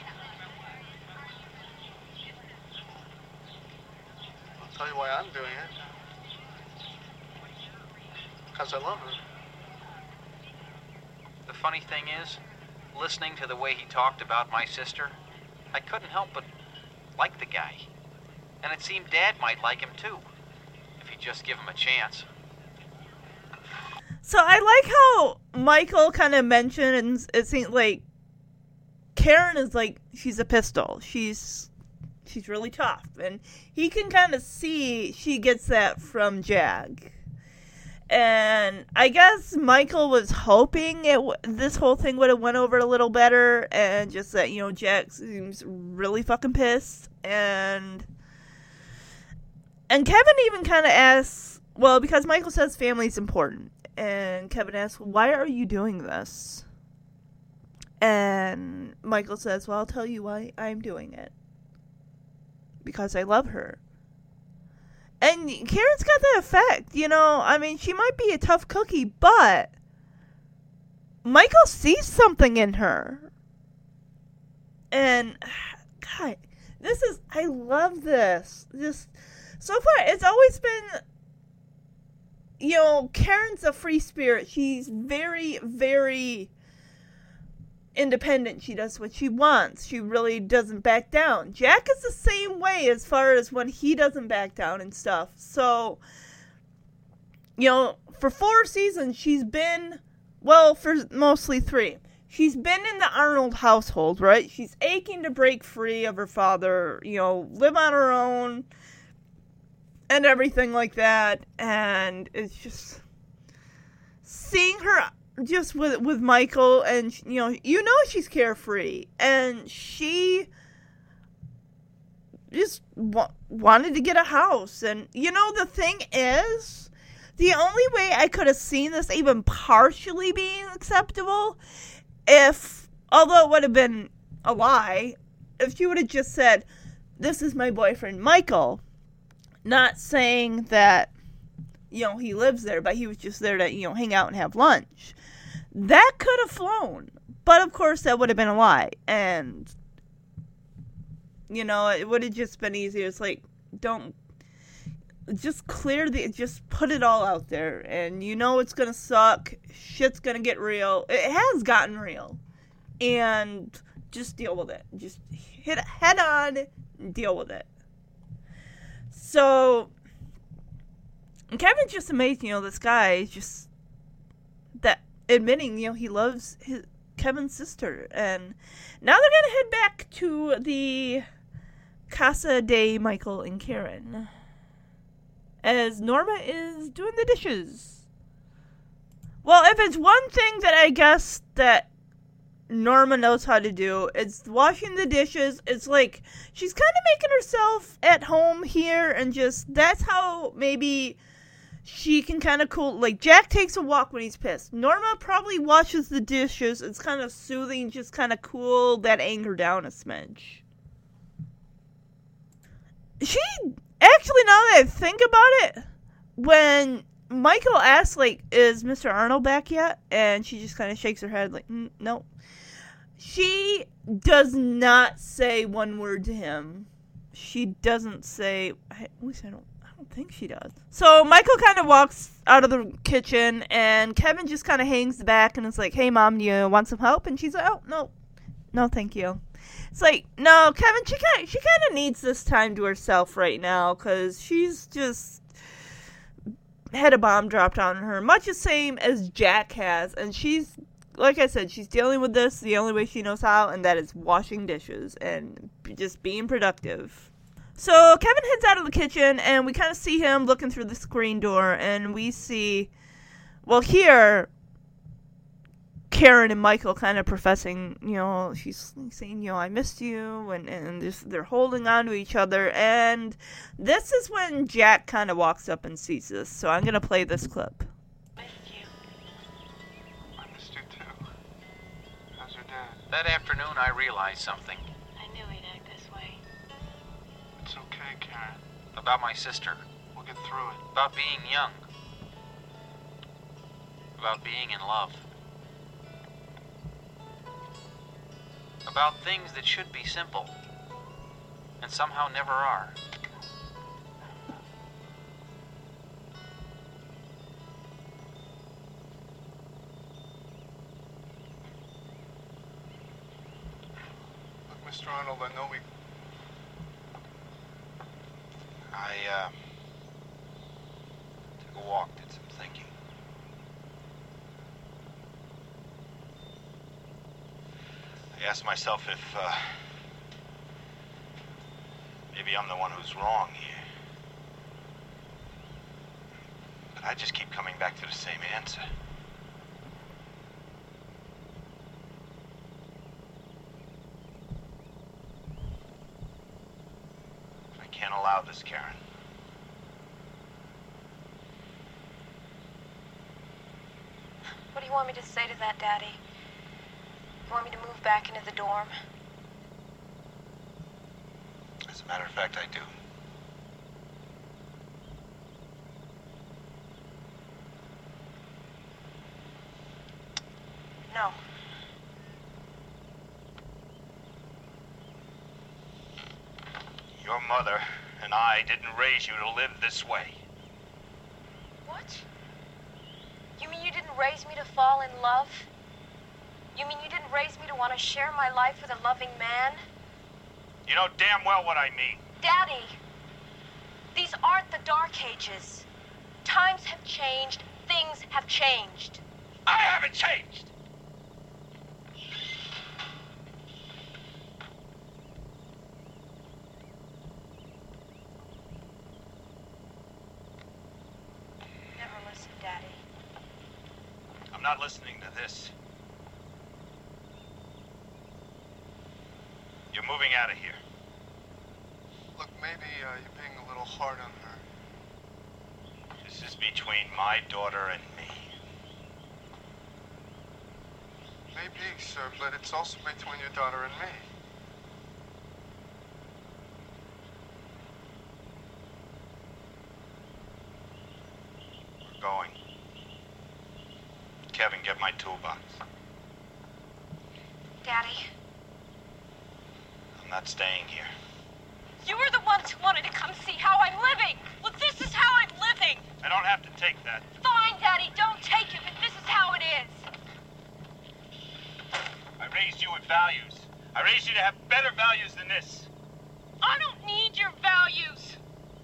I'll tell you why I'm doing it. Because I love her. The funny thing is, listening to the way he talked about my sister, I couldn't help but like the guy. And it seemed Dad might like him too, if he'd just give him a chance. So I like how Michael kind of mentioned, it seems like Karen is like, she's a pistol. She's really tough. And he can kind of see she gets that from Jack. And I guess Michael was hoping this whole thing would have went over a little better, and just that, Jack seems really fucking pissed. And Kevin even kind of asks, well, because Michael says family's important, and Kevin asks, why are you doing this? And Michael says, well, I'll tell you why I'm doing it. Because I love her. And Karen's got that effect, I mean, she might be a tough cookie, but Michael sees something in her. And, God, I love this. Just, so far, it's always been, Karen's a free spirit. She's very, very independent. She does what she wants. She really doesn't back down. Jack is the same way as far as when he doesn't back down and stuff. So, for 4 seasons, she's been, well, for mostly 3, she's been in the Arnold household, right? She's aching to break free of her father, live on her own and everything like that. And it's just seeing her just with Michael, and she's carefree, and she just wanted to get a house. And the thing is, the only way I could have seen this even partially being acceptable, although it would have been a lie, if she would have just said, this is my boyfriend Michael, not saying that he lives there, but he was just there to hang out and have lunch. That could have flown. But, of course, that would have been a lie. And, it would have just been easier. It's like, don't, just just put it all out there. And it's going to suck. Shit's going to get real. It has gotten real. And just deal with it. Just hit it head on and deal with it. So, and Kevin's just amazed, this guy is just that admitting, he loves Kevin's sister. And now they're going to head back to the Casa de Michael and Karen, as Norma is doing the dishes. Well, if it's one thing that I guess that Norma knows how to do, it's washing the dishes. It's like she's kind of making herself at home here, and just that's how maybe she can kind of cool. Like, Jack takes a walk when he's pissed. Norma probably washes the dishes. It's kind of soothing, just kind of cool that anger down a smidge. She, actually, now that I think about it, when Michael asks, like, is Mr. Arnold back yet? And she just kind of shakes her head, like, no. She does not say one word to him. She doesn't say, at least I don't think she does. So Michael kind of walks out of the kitchen, and Kevin just kind of hangs back and is like, hey, Mom, do you want some help? And she's like, oh, no, thank you. It's like, no, Kevin, she kind of needs this time to herself right now, because she's just had a bomb dropped on her, much the same as Jack has, and she's, like I said, she's dealing with this the only way she knows how, and that is washing dishes and just being productive. So Kevin heads out of the kitchen, and we kind of see him looking through the screen door, and we see, well, here, Karen and Michael kind of professing, she's saying, I missed you, and they're holding on to each other, and this is when Jack kind of walks up and sees this, so I'm going to play this clip. Missed you. I missed you too. How's your dad? That afternoon, I realized something I knew he'd act this way. It's okay, Karen. about my sister, We'll get through it. about being young, about being in love, about things that should be simple and somehow never are. Look, Mr. Arnold, I know we... I took a walk, did some thinking. ask myself if, maybe I'm the one who's wrong here. But I just keep coming back to the same answer. I can't allow this, Karen. What do you want me to say to that, Daddy? You want me to move back into the dorm? As a matter of fact, I do. No. Your mother and I didn't raise you to live this way. What? You mean you didn't raise me to fall in love? You mean you didn't raise me to want to share my life with a loving man? You know damn well what I mean. Daddy, these aren't the Dark Ages. Times have changed. Things have changed. I haven't changed. Never listen, Daddy. I'm not listening to this. You're moving out of here. Look, maybe you're being a little hard on her. This is between my daughter and me. Maybe, sir, but it's also between your daughter and me. We're going. Kevin, get my toolbox. Daddy, I'm not staying here. You were the ones who wanted to come see how I'm living. Well, this is how I'm living. I don't have to take that. Fine, Daddy, don't take it, but this is how it is. I raised you with values. I raised you to have better values than this. I don't need your values.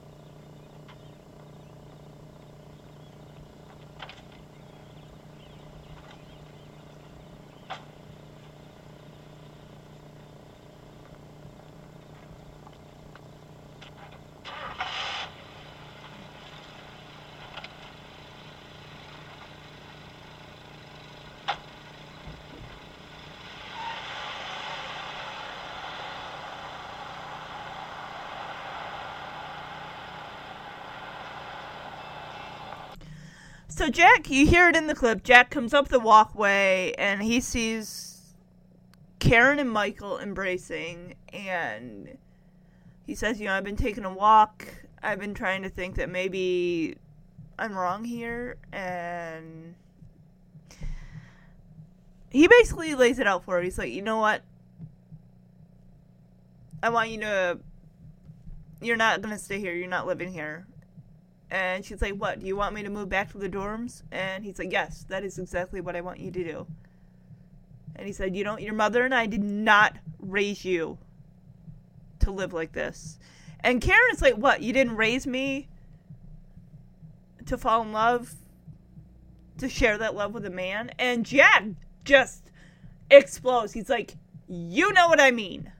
So Jack, you hear it in the clip, Jack comes up the walkway and he sees Karen and Michael embracing, and he says, I've been taking a walk, I've been trying to think that maybe I'm wrong here, and he basically lays it out for her. He's like, you know what? I want you to, you're not going to stay here, you're not living here. And she's like, what, do you want me to move back to the dorms? And he's like, yes, that is exactly what I want you to do. And he said, your mother and I did not raise you to live like this. And Karen is like, what, you didn't raise me to fall in love, to share that love with a man? And Jack just explodes. He's like, you know what I mean.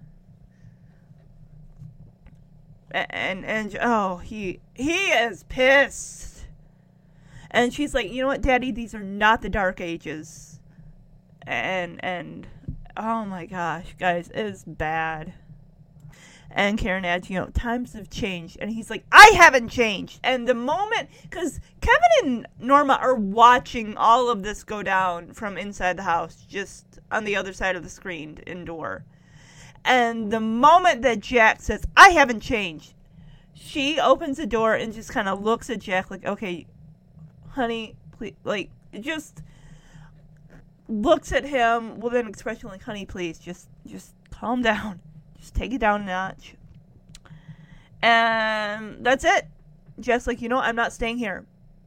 And oh, he is pissed. And she's like, you know what, Daddy, these are not the Dark Ages. And oh my gosh, guys, it is bad. And Karen adds, times have changed. And he's like, I haven't changed. And the moment, because Kevin and Norma are watching all of this go down from inside the house, just on the other side of the screened indoor. And the moment that Jack says, I haven't changed, she opens the door and just kind of looks at Jack like, okay, honey, please, like, just looks at him with an expression like, honey, please, just calm down. Just take it down a notch. And that's it. Jack's like, I'm not staying here.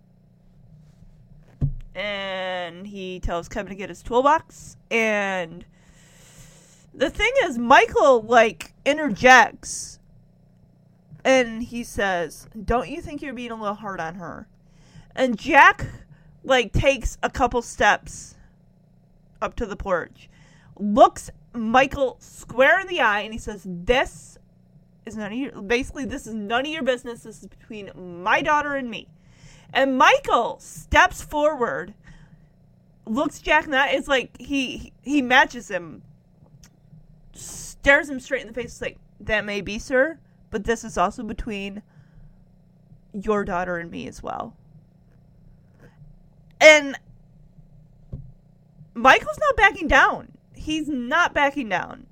And he tells Kevin to get his toolbox, and the thing is, Michael, interjects, and he says, don't you think you're being a little hard on her? And Jack, takes a couple steps up to the porch, looks Michael square in the eye, and he says, this is none of your business. This is between my daughter and me. And Michael steps forward, looks Jack in the eye. It's like he matches him, stares him straight in the face. It's like, that may be, sir, but this is also between your daughter and me as well. And Michael's not backing down. He's not backing down.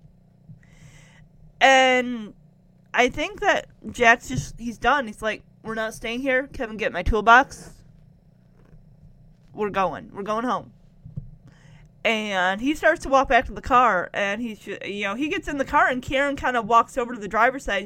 And I think that Jack's he's done. He's like, we're not staying here. Kevin, get my toolbox. We're going home. And he starts to walk back to the car, and he gets in the car, and Karen kind of walks over to the driver's side, and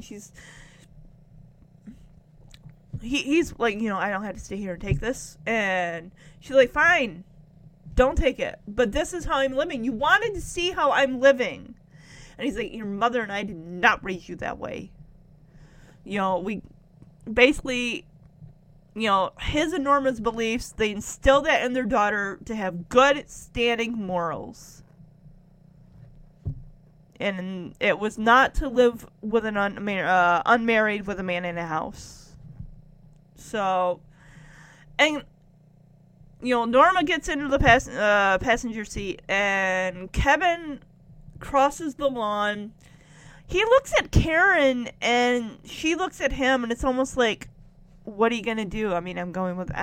he's like, I don't have to stay here and take this. And she's like, fine, don't take it. But this is how I'm living. You wanted to see how I'm living. And he's like, your mother and I did not raise you that way. We basically, his and Norma's beliefs, they instill that in their daughter to have good standing morals. And it was not to live with an unmarried with a man in a house. So, and, Norma gets into the passenger seat, and Kevin crosses the lawn. He looks at Karen, and she looks at him, and it's almost like, what are you going to do? I mean, I'm going with,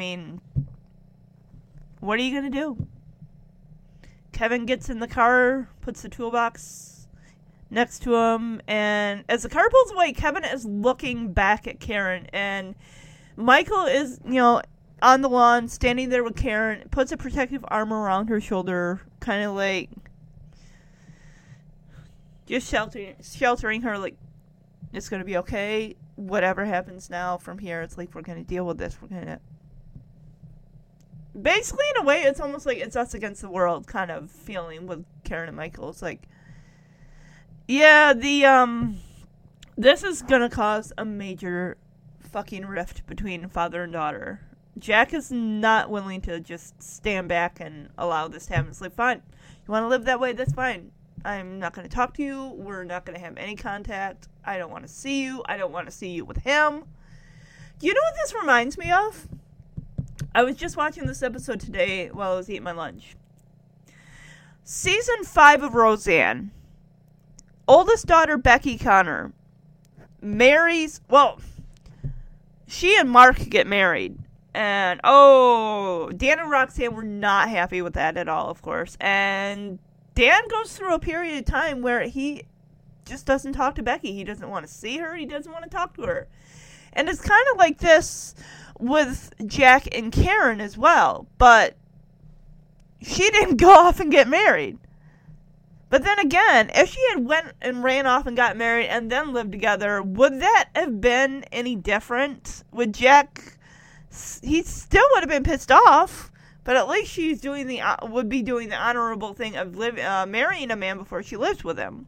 what are you going to do? Kevin gets in the car, puts the toolbox next to him, and as the car pulls away, Kevin is looking back at Karen, and Michael is, on the lawn, standing there with Karen, puts a protective arm around her shoulder, kind of like, just sheltering her, like, it's going to be okay. Whatever happens now from here, it's like, we're going to deal with this. We're going to... Basically, in a way, it's almost like it's us against the world kind of feeling with Karen and Michael. It's like, yeah, this is going to cause a major fucking rift between father and daughter. Jack is not willing to just stand back and allow this to happen. It's like, fine, you want to live that way? That's fine. I'm not going to talk to you. We're not going to have any contact. I don't want to see you. I don't want to see you with him. You know what this reminds me of? I was just watching this episode today while I was eating my lunch. Season 5 of Roseanne. Oldest daughter, Becky Connor, marries... Well, she and Mark get married. And, Dan and Roxanne were not happy with that at all, of course. And Dan goes through a period of time where he just doesn't talk to Becky. He doesn't want to see her. He doesn't want to talk to her. And it's kind of like this with Jack and Karen as well. But she didn't go off and get married. But then again, if she had went and ran off and got married and then lived together, would that have been any different? Would Jack... He still would have been pissed off, but at least she's would be doing the honorable thing of marrying a man before she lives with him.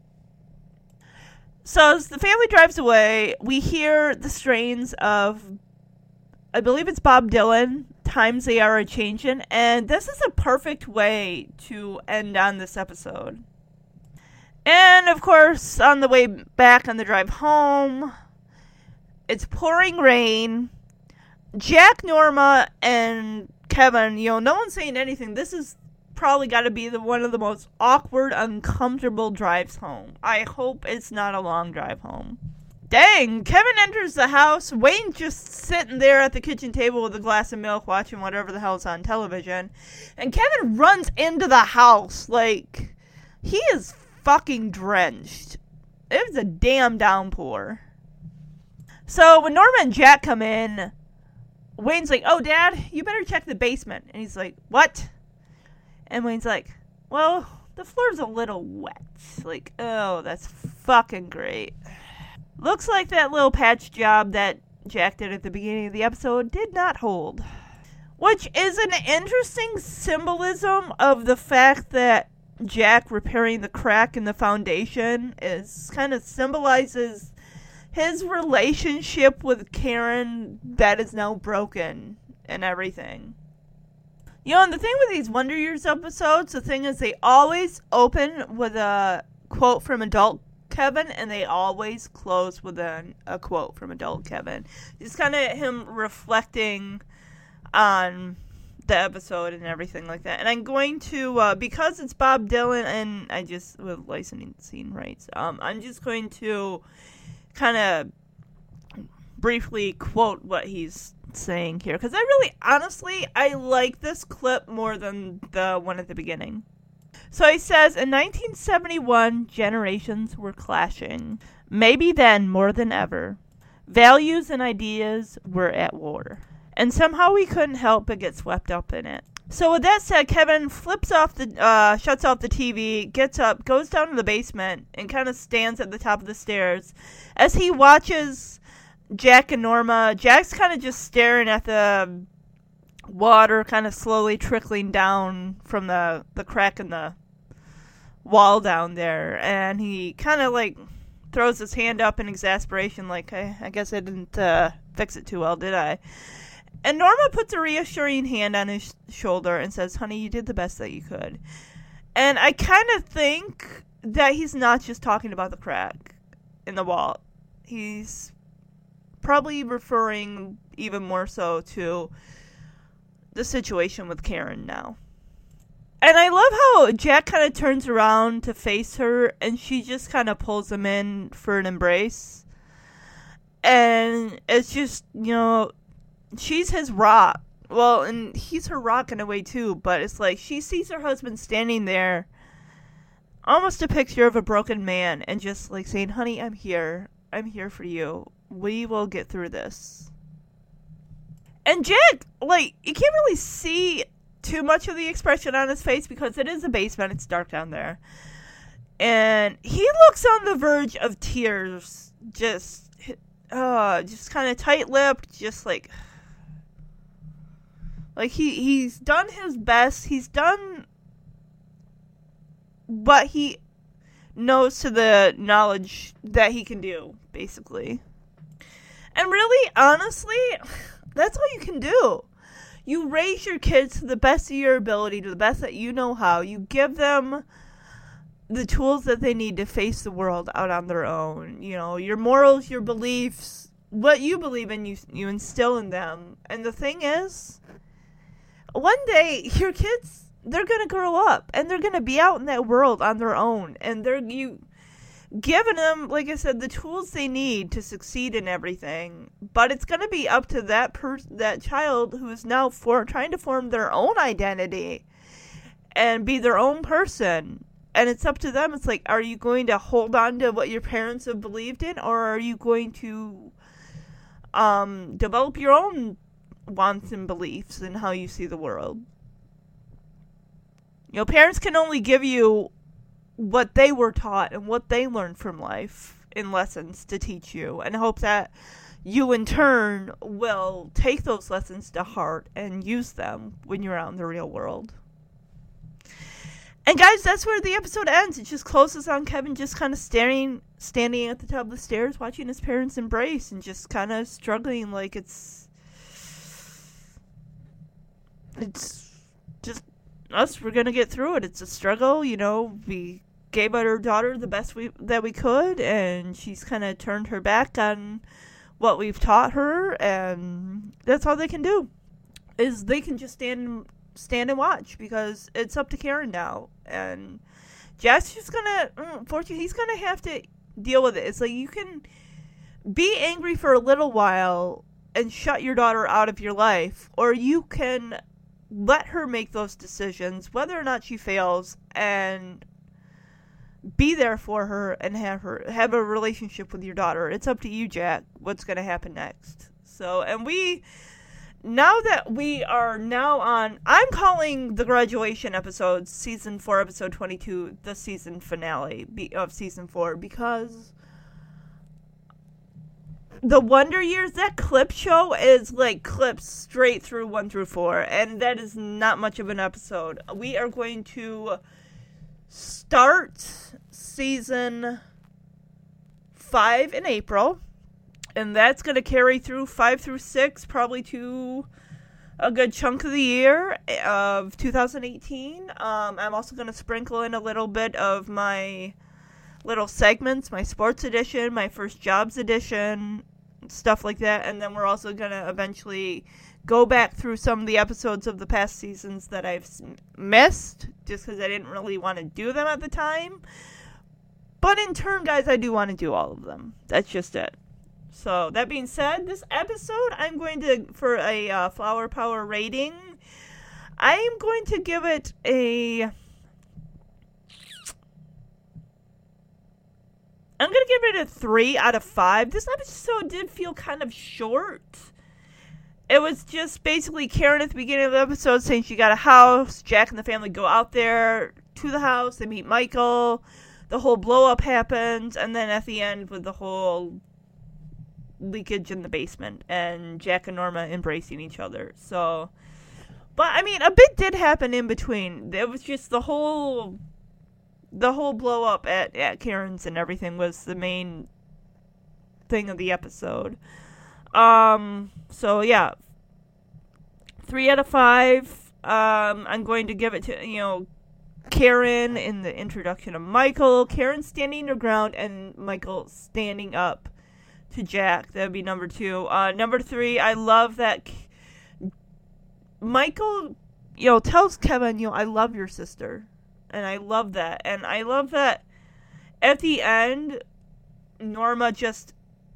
So as the family drives away, we hear the strains of, I believe it's Bob Dylan, Times They Are A-Changin', and this is a perfect way to end on this episode. And of course, on the way back on the drive home, it's pouring rain. Jack, Norma, and Kevin, no one's saying anything. This is probably got to be one of the most awkward, uncomfortable drives home. I hope it's not a long drive home. Dang, Kevin enters the house. Wayne's just sitting there at the kitchen table with a glass of milk watching whatever the hell's on television. And Kevin runs into the house like he is fucking drenched. It was a damn downpour. So when Norma and Jack come in, Wayne's like, oh, Dad, you better check the basement. And he's like, what? And Wayne's like, well, the floor's a little wet. Like, oh, that's fucking great. Looks like that little patch job that Jack did at the beginning of the episode did not hold. Which is an interesting symbolism of the fact that Jack repairing the crack in the foundation is kind of symbolizes his relationship with Karen that is now broken and everything. You know, and the thing with these Wonder Years episodes, the thing is they always open with a quote from adult Kevin, and they always close with a quote from adult Kevin. It's kind of him reflecting on the episode and everything like that. And I'm going to, because it's Bob Dylan, and I just, with licensing rights, I'm just going to kind of briefly quote what he's saying here, because I like this clip more than the one at the beginning. So he says, in 1971, generations were clashing. Maybe then, more than ever, values and ideas were at war. And somehow we couldn't help but get swept up in it. So with that said, Kevin shuts off the TV, gets up, goes down to the basement, and kind of stands at the top of the stairs. As he watches Jack and Norma, Jack's kind of just staring at the water kind of slowly trickling down from the crack in the wall down there, and he kind of like throws his hand up in exasperation like, I guess I didn't fix it too well, did I? And Norma puts a reassuring hand on his shoulder and says, honey, you did the best that you could. And I kind of think that he's not just talking about the crack in the wall. He's probably referring even more so to the situation with Karen now. And I love how Jack kind of turns around to face her, and she just kind of pulls him in for an embrace. And it's just, you know, she's his rock. Well, and he's her rock in a way too, but it's like she sees her husband standing there, almost a picture of a broken man, and just like saying, honey, I'm here for you. We will get through this. And Jack, like, you can't really see too much of the expression on his face because it is a basement. It's dark down there. And he looks on the verge of tears, just kind of tight-lipped, just like he's done his best. He's done what he knows to the knowledge that he can do, basically. And really, honestly, that's all you can do. You raise your kids to the best of your ability, to the best that you know how. You give them the tools that they need to face the world out on their own. You know, your morals, your beliefs, what you believe in, you instill in them. And the thing is, one day, your kids, they're going to grow up, and they're going to be out in that world on their own. And you giving them, like I said, the tools they need to succeed in everything. But it's going to be up to that child who is now trying to form their own identity and be their own person. And it's up to them. It's like, are you going to hold on to what your parents have believed in, or are you going to develop your own wants and beliefs in how you see the world? You know, parents can only give you what they were taught and what they learned from life in lessons to teach you, and hope that you in turn will take those lessons to heart and use them when you're out in the real world. And guys, that's where the episode ends. It just closes on Kevin just kind of standing at the top of the stairs, watching his parents embrace and just kind of struggling like it's just us. We're going to get through it. It's a struggle, you know. We gave our daughter the best that we could, and she's kind of turned her back on what we've taught her, and that's all they can do, is they can just stand and watch, because it's up to Karen now. And Jack's just gonna, unfortunately, he's gonna have to deal with it. It's like, you can be angry for a little while and shut your daughter out of your life, or you can let her make those decisions, whether or not she fails, and be there for her and have a relationship with your daughter. It's up to you, Jack, what's going to happen next. So, and now that we are now on, I'm calling the graduation episodes, season 4, episode 22, the season finale of season 4, because the Wonder Years, that clip show is like clips straight through 1 through 4, and that is not much of an episode. We are going to start season 5 in April, and that's going to carry through 5 through 6, probably to a good chunk of the year of 2018. I'm also going to sprinkle in a little bit of my little segments, my sports edition, my first jobs edition, stuff like that. And then we're also going to eventually go back through some of the episodes of the past seasons that I've missed, just because I didn't really want to do them at the time. But in turn, guys, I do want to do all of them. That's just it. So, that being said, this episode, I'm going to, for a Flower Power rating, I am going to give it I'm going to give it a 3 out of 5. This episode did feel kind of short. It was just basically Karen at the beginning of the episode saying she got a house. Jack and the family go out there to the house. They meet Michael. The whole blow-up happens. And then at the end with the whole leakage in the basement. And Jack and Norma embracing each other. So, but, I mean, a bit did happen in between. It was just the whole blow-up at Karen's and everything was the main thing of the episode. So yeah, 3 out of 5. I'm going to give it to, Karen in the introduction of Michael, Karen standing her ground, and Michael standing up to Jack. That would be number 2. Number 3, I love that Michael, tells Kevin, I love your sister. And I love that. And I love that at the end, Norma just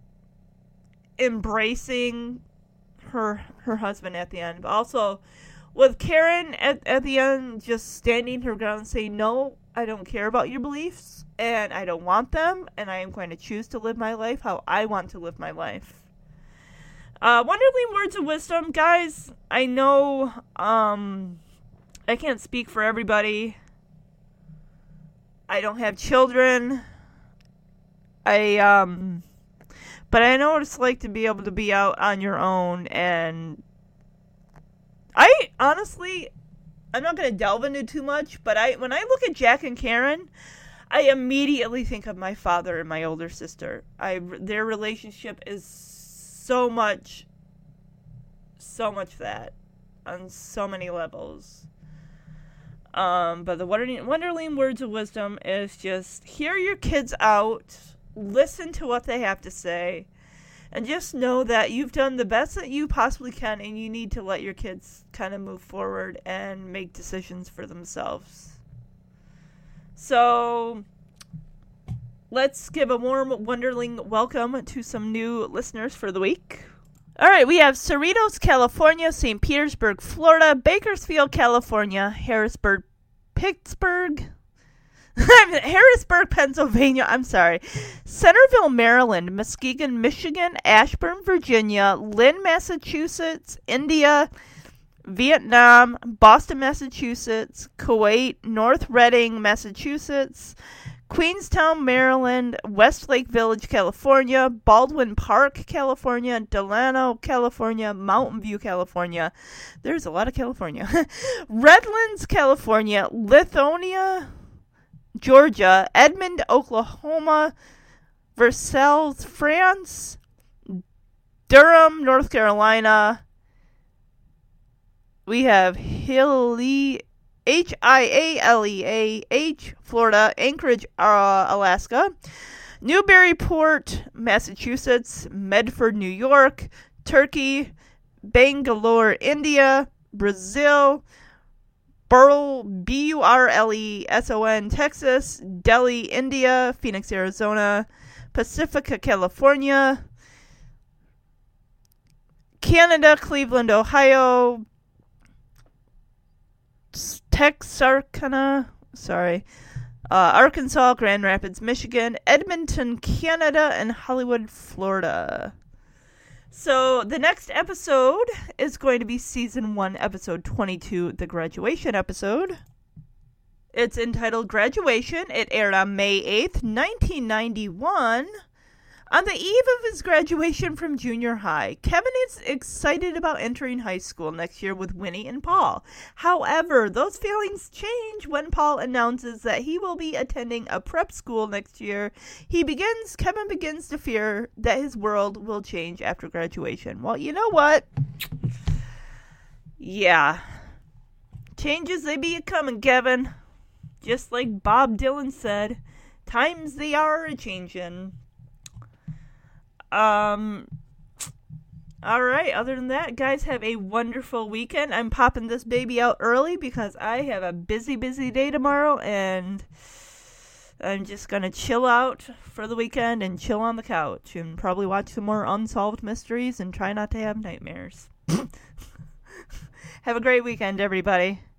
embracing her husband at the end. But also, with Karen at the end just standing her ground and saying, no, I don't care about your beliefs. And I don't want them. And I am going to choose to live my life how I want to live my life. Wonderly words of wisdom. Guys, I know I can't speak for everybody. I don't have children. But I know what it's like to be able to be out on your own, and I honestly, I'm not going to delve into too much, but when I look at Jack and Karen, I immediately think of my father and my older sister. Their relationship is so much that on so many levels. But the Wonderling words of wisdom is just hear your kids out, listen to what they have to say, and just know that you've done the best that you possibly can, and you need to let your kids kind of move forward and make decisions for themselves. So, let's give a warm Wonderling welcome to some new listeners for the week. Alright, we have Cerritos, California, St. Petersburg, Florida, Bakersfield, California, Harrisburg, Pittsburgh, Harrisburg, Pennsylvania, Centerville, Maryland, Muskegon, Michigan, Ashburn, Virginia, Lynn, Massachusetts, India, Vietnam, Boston, Massachusetts, Kuwait, North Reading, Massachusetts, Queenstown, Maryland, Westlake Village, California, Baldwin Park, California, Delano, California, Mountain View, California. There's a lot of California. Redlands, California, Lithonia, Georgia, Edmond, Oklahoma, Versailles, France, Durham, North Carolina. We have Hialeah, Florida, Anchorage, Alaska, Newburyport, Massachusetts, Medford, New York, Turkey, Bangalore, India, Brazil, Burleson, Texas, Delhi, India, Phoenix, Arizona, Pacifica, California, Canada, Cleveland, Ohio, Texarkana, Arkansas, Grand Rapids, Michigan, Edmonton, Canada, and Hollywood, Florida. So the next episode is going to be Season 1, Episode 22, the graduation episode. It's entitled Graduation. It aired on May 8th, 1991. On the eve of his graduation from junior high, Kevin is excited about entering high school next year with Winnie and Paul. However, those feelings change when Paul announces that he will be attending a prep school next year. Kevin begins to fear that his world will change after graduation. Well, you know what? Yeah. Changes they be a-coming, Kevin. Just like Bob Dylan said, times they are a-changin'. Alright, other than that, guys, have a wonderful weekend. I'm popping this baby out early because I have a busy day tomorrow, and I'm just gonna chill out for the weekend and chill on the couch and probably watch some more Unsolved Mysteries and try not to have nightmares. Have a great weekend, everybody.